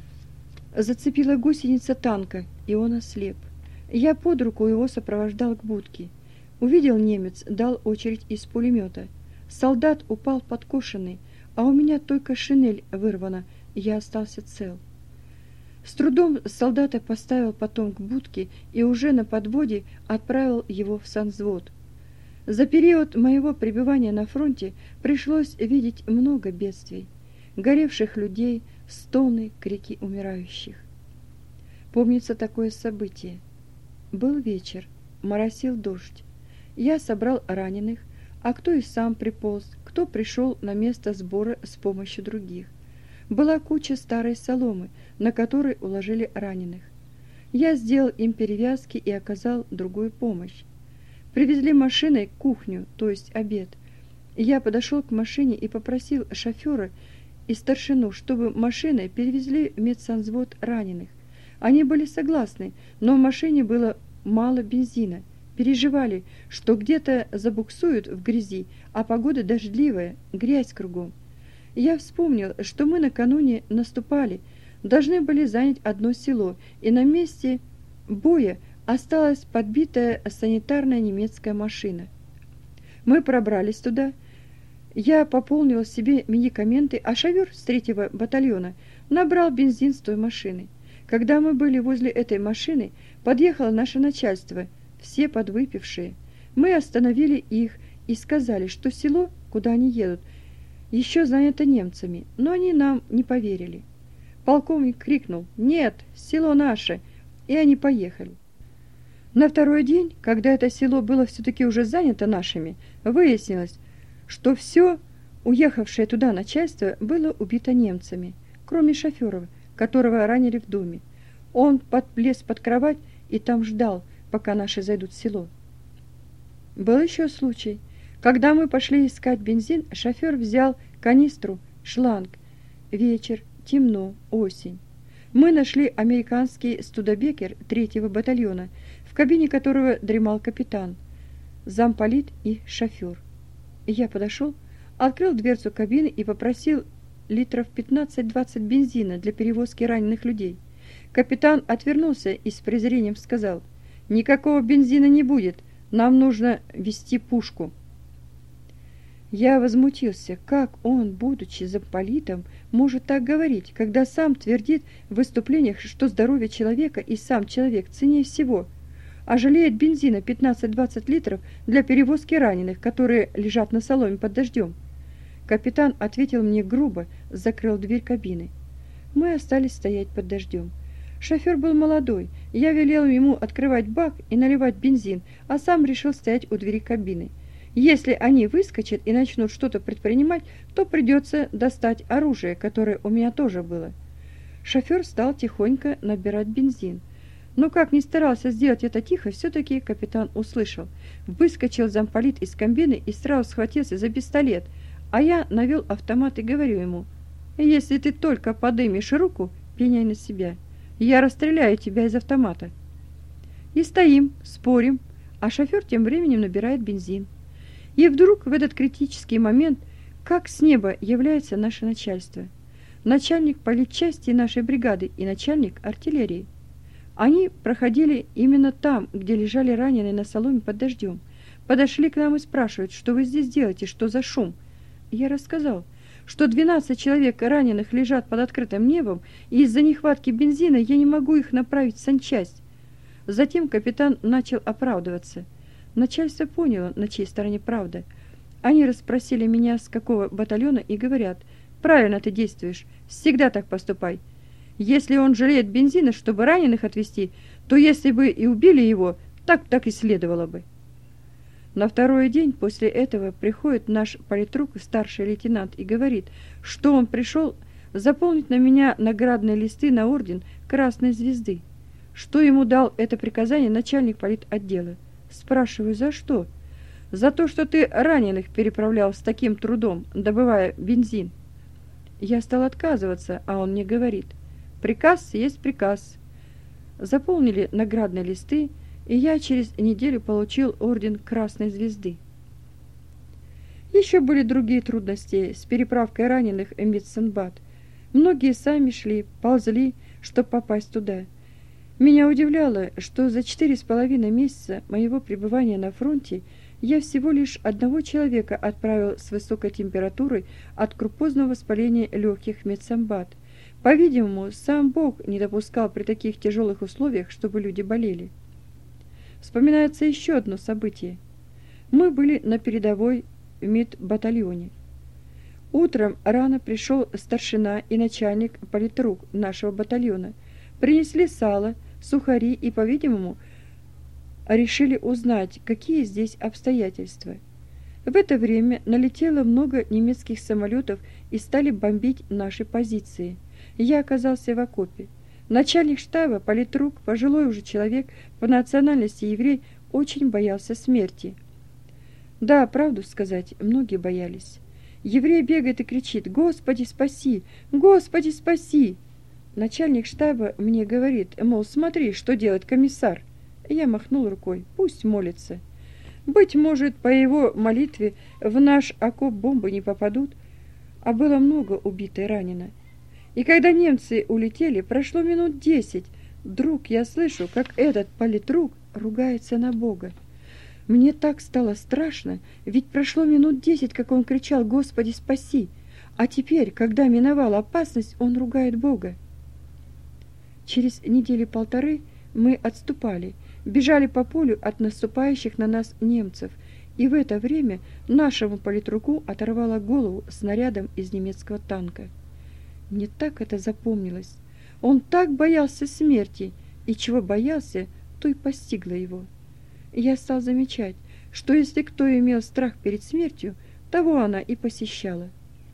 зацепила гусеница танка, и он ослеп. Я под руку его сопровождал к будке. Увидел немец, дал очередь из пулемета. Солдат упал подкошенный, а у меня только шинель вырвана, и я остался цел. С трудом солдата поставил потом к будке и уже на подводе отправил его в санвзвод. За период моего пребывания на фронте пришлось видеть много бедствий, горевших людей, стоны, крики умирающих. Помнится такое событие. Был вечер, моросил дождь. Я собрал раненых, а кто и сам приполз, кто пришел на место сбора с помощью других. Была куча старой соломы, на которой уложили раненых. Я сделал им перевязки и оказал другую помощь. Привезли машиной кухню, то есть обед. Я подошел к машине и попросил шофера и старшину, чтобы машиной перевезли в медсанвзвод раненых. Они были согласны, но в машине было мало бензина. Переживали, что где-то забуксуют в грязи, а погода дождливая, грязь кругом. Я вспомнил, что мы накануне наступали, должны были занять одно село, и на месте боя осталась подбитая санитарная немецкая машина. Мы пробрались туда. Я пополнил себе медикаменты, а шофер с 3-го батальона набрал бензин с той машины. Когда мы были возле этой машины, подъехало наше начальство, все подвыпившие. Мы остановили их и сказали, что село, куда они едут, еще занято немцами, но они нам не поверили. Полковник крикнул: «Нет, село наше!» И они поехали. На второй день, когда это село было все-таки уже занято нашими, выяснилось, что все уехавшее туда начальство было убито немцами, кроме шофера, которого ранили в доме. Он влез под кровать и там ждал, пока наши зайдут в село. Был еще случай. Когда мы пошли искать бензин, шофер взял канистру, шланг. Вечер, темно, осень. Мы нашли американский студебекер 3-го батальона, в кабине которого дремал капитан, замполит и шофер. Я подошел, открыл дверцу кабины и попросил литров 15-20 бензина для перевозки раненых людей. Капитан отвернулся и с презрением сказал: «Никакого бензина не будет, нам нужно везти пушку». Я возмутился, как он, будучи замполитом, может так говорить, когда сам твердит в выступлениях, что здоровье человека и сам человек ценнее всего, а жалеет бензина 15-20 литров для перевозки раненых, которые лежат на соломе под дождем. Капитан ответил мне грубо, закрыл дверь кабины. Мы остались стоять под дождем. Шофер был молодой, я велел ему открывать бак и наливать бензин, а сам решил стоять у двери кабины. Если они выскочат и начнут что-то предпринимать, то придется достать оружие, которое у меня тоже было. Шофер стал тихонько набирать бензин. Но как ни старался сделать это тихо, все-таки капитан услышал. Выскочил замполит из кабины и сразу схватился за пистолет, а я навел автомат и говорю ему: «Если ты только подымешь руку, пеняй на себя, я расстреляю тебя из автомата». И стоим, спорим, а шофер тем временем набирает бензин. И вдруг в этот критический момент, как с неба является наше начальство, начальник политчасти нашей бригады и начальник артиллерии. Они проходили именно там, где лежали раненые на соломе под дождем. Подошли к нам и спрашивают: «Что вы здесь делаете? Что за шум?» Я рассказал, что 12 человек раненых лежат под открытым небом, и из-за нехватки бензина я не могу их направить в санчасть. Затем капитан начал оправдываться. Начальство поняло, на чьей стороне правда. Они расспросили меня, с какого батальона, и говорят: «Правильно ты действуешь, всегда так поступай. Если он жалеет бензина, чтобы раненых отвезти, то если бы и убили его, так и следовало бы». На второй день после этого приходит наш политрук, старший лейтенант, и говорит, что он пришел заполнить на меня наградные листы на орден Красной Звезды. Что ему дал это приказание начальник политотдела. Спрашиваю: «За что?» «За то, что ты раненых переправлял с таким трудом, добывая бензин». Я стал отказываться, а он мне говорит: «Приказ есть приказ». Заполнили наградные листы, и я через неделю получил орден Красной Звезды. Еще были другие трудности с переправкой раненых в Медсанбат. Многие сами шли, ползли, чтобы попасть туда. Меня удивляло, что за 4,5 месяца моего пребывания на фронте я всего лишь одного человека отправил с высокой температурой от крупозного воспаления легких в Медсанбат. По-видимому, сам Бог не допускал при таких тяжелых условиях, чтобы люди болели. Вспоминается еще одно событие. Мы были на передовой в медбатальоне. Утром рано пришел старшина и начальник политрук нашего батальона. Принесли сало, сухари и, по-видимому, решили узнать, какие здесь обстоятельства. В это время налетело много немецких самолетов и стали бомбить наши позиции. Я оказался в окопе. Начальник штаба, политрук, пожилой уже человек, по национальности еврей, очень боялся смерти. Да, правду сказать, многие боялись. Еврей бегает и кричит: «Господи, спаси! Господи, спаси!» Начальник штаба мне говорит, мол, смотри, что делает комиссар. Я махнул рукой: пусть молится. Быть может, по его молитве в наш окоп бомбы не попадут, а было много убито и ранено. И когда немцы улетели, прошло минут 10. Вдруг я слышу, как этот политрук ругается на Бога. Мне так стало страшно, ведь прошло минут 10, как он кричал: «Господи, спаси!» А теперь, когда миновала опасность, он ругает Бога. Через недели полторы мы отступали, бежали по полю от наступающих на нас немцев, и в это время нашему политруку оторвало голову снарядом из немецкого танка. Мне так это запомнилось. Он так боялся смерти, и чего боялся, то и постигло его. Я стал замечать, что если кто имел страх перед смертью, того она и посещала.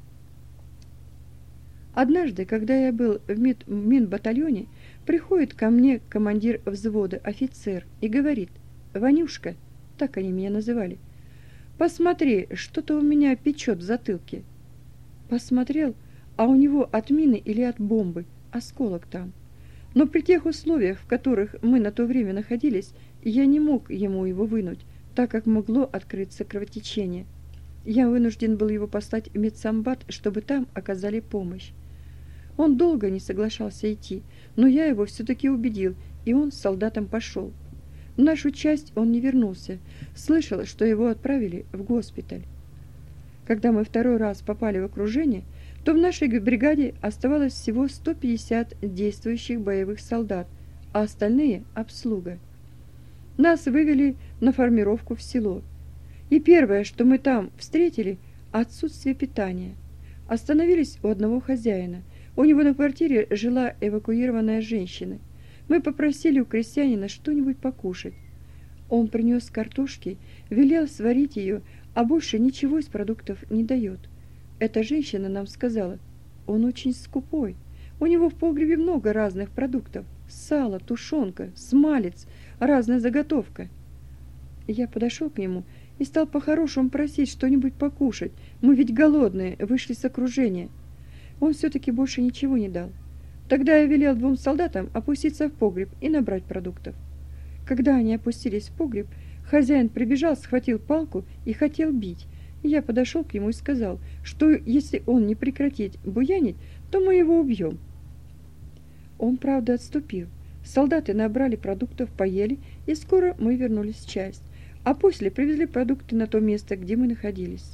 Однажды, когда я был в минбатальоне, приходит ко мне командир взвода, офицер, и говорит: «Ванюшка», так они меня называли, «посмотри, что-то у меня печет в затылке». Посмотрел, а у него от мины или от бомбы осколок там. Но при тех условиях, в которых мы на то время находились, я не мог ему его вынуть, так как могло открыться кровотечение. Я вынужден был его послать в медсамбат, чтобы там оказали помощь. Он долго не соглашался идти, но я его все-таки убедил, и он с солдатом пошел. В нашу часть он не вернулся, слышал, что его отправили в госпиталь. Когда мы второй раз попали в окружение, то в нашей бригаде оставалось всего 150 действующих боевых солдат, а остальные – обслуга. Нас вывели на формировку в село. И первое, что мы там встретили – отсутствие питания. Остановились у одного хозяина. У него на квартире жила эвакуированная женщина. Мы попросили у крестьянина что-нибудь покушать. Он принес картошки, велел сварить ее, а больше ничего из продуктов не дает. Эта женщина нам сказала: он очень скупой. У него в погребе много разных продуктов: сало, тушенка, смалец, разная заготовка. Я подошел к нему и стал по-хорошему просить что-нибудь покушать. Мы ведь голодные, вышли с окружения. Он все-таки больше ничего не дал. Тогда я велел 2 солдатам опуститься в погреб и набрать продуктов. Когда они опустились в погреб, хозяин прибежал, схватил палку и хотел бить. Я подошел к нему и сказал, что если он не прекратит буянить, то мы его убьем. Он, правда, отступил. Солдаты набрали продуктов, поели, и скоро мы вернулись в часть, а после привезли продукты на то место, где мы находились.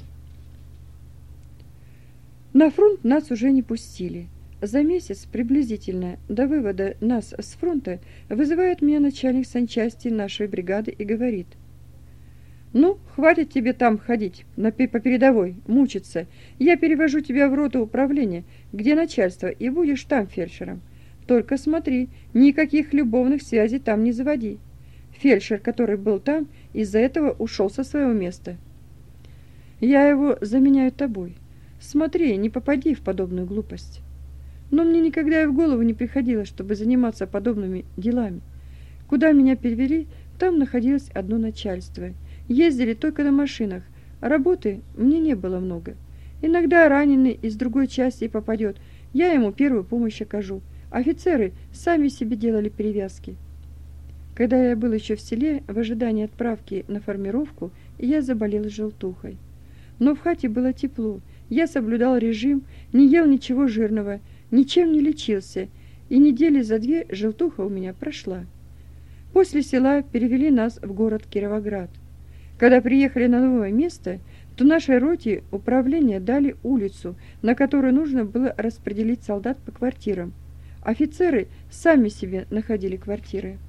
На фронт нас уже не пустили. За месяц приблизительно до вывода нас с фронта вызывает меня начальник санчасти нашей бригады и говорит: «Ну, хватит тебе там ходить по передовой, мучиться. Я перевожу тебя в роту управления, где начальство, и будешь там фельдшером. Только смотри, никаких любовных связей там не заводи». Фельдшер, который был там, из-за этого ушел со своего места. «Я его заменяю тобой. Смотри, не попади в подобную глупость». Но мне никогда и в голову не приходило, чтобы заниматься подобными делами. Куда меня перевели, там находилось одно начальство. Ездили только на машинах, а работы мне не было много. Иногда раненый из другой части попадет, я ему первую помощь окажу. Офицеры сами себе делали перевязки. Когда я был еще в селе, в ожидании отправки на формировку, я заболел желтухой. Но в хате было тепло, я соблюдал режим, не ел ничего жирного, ничем не лечился, и недели за 2 желтуха у меня прошла. После села перевели нас в город Кировоград. Когда приехали на новое место, то нашей роте управления дали улицу, на которой нужно было распределить солдат по квартирам. Офицеры сами себе находили квартиры.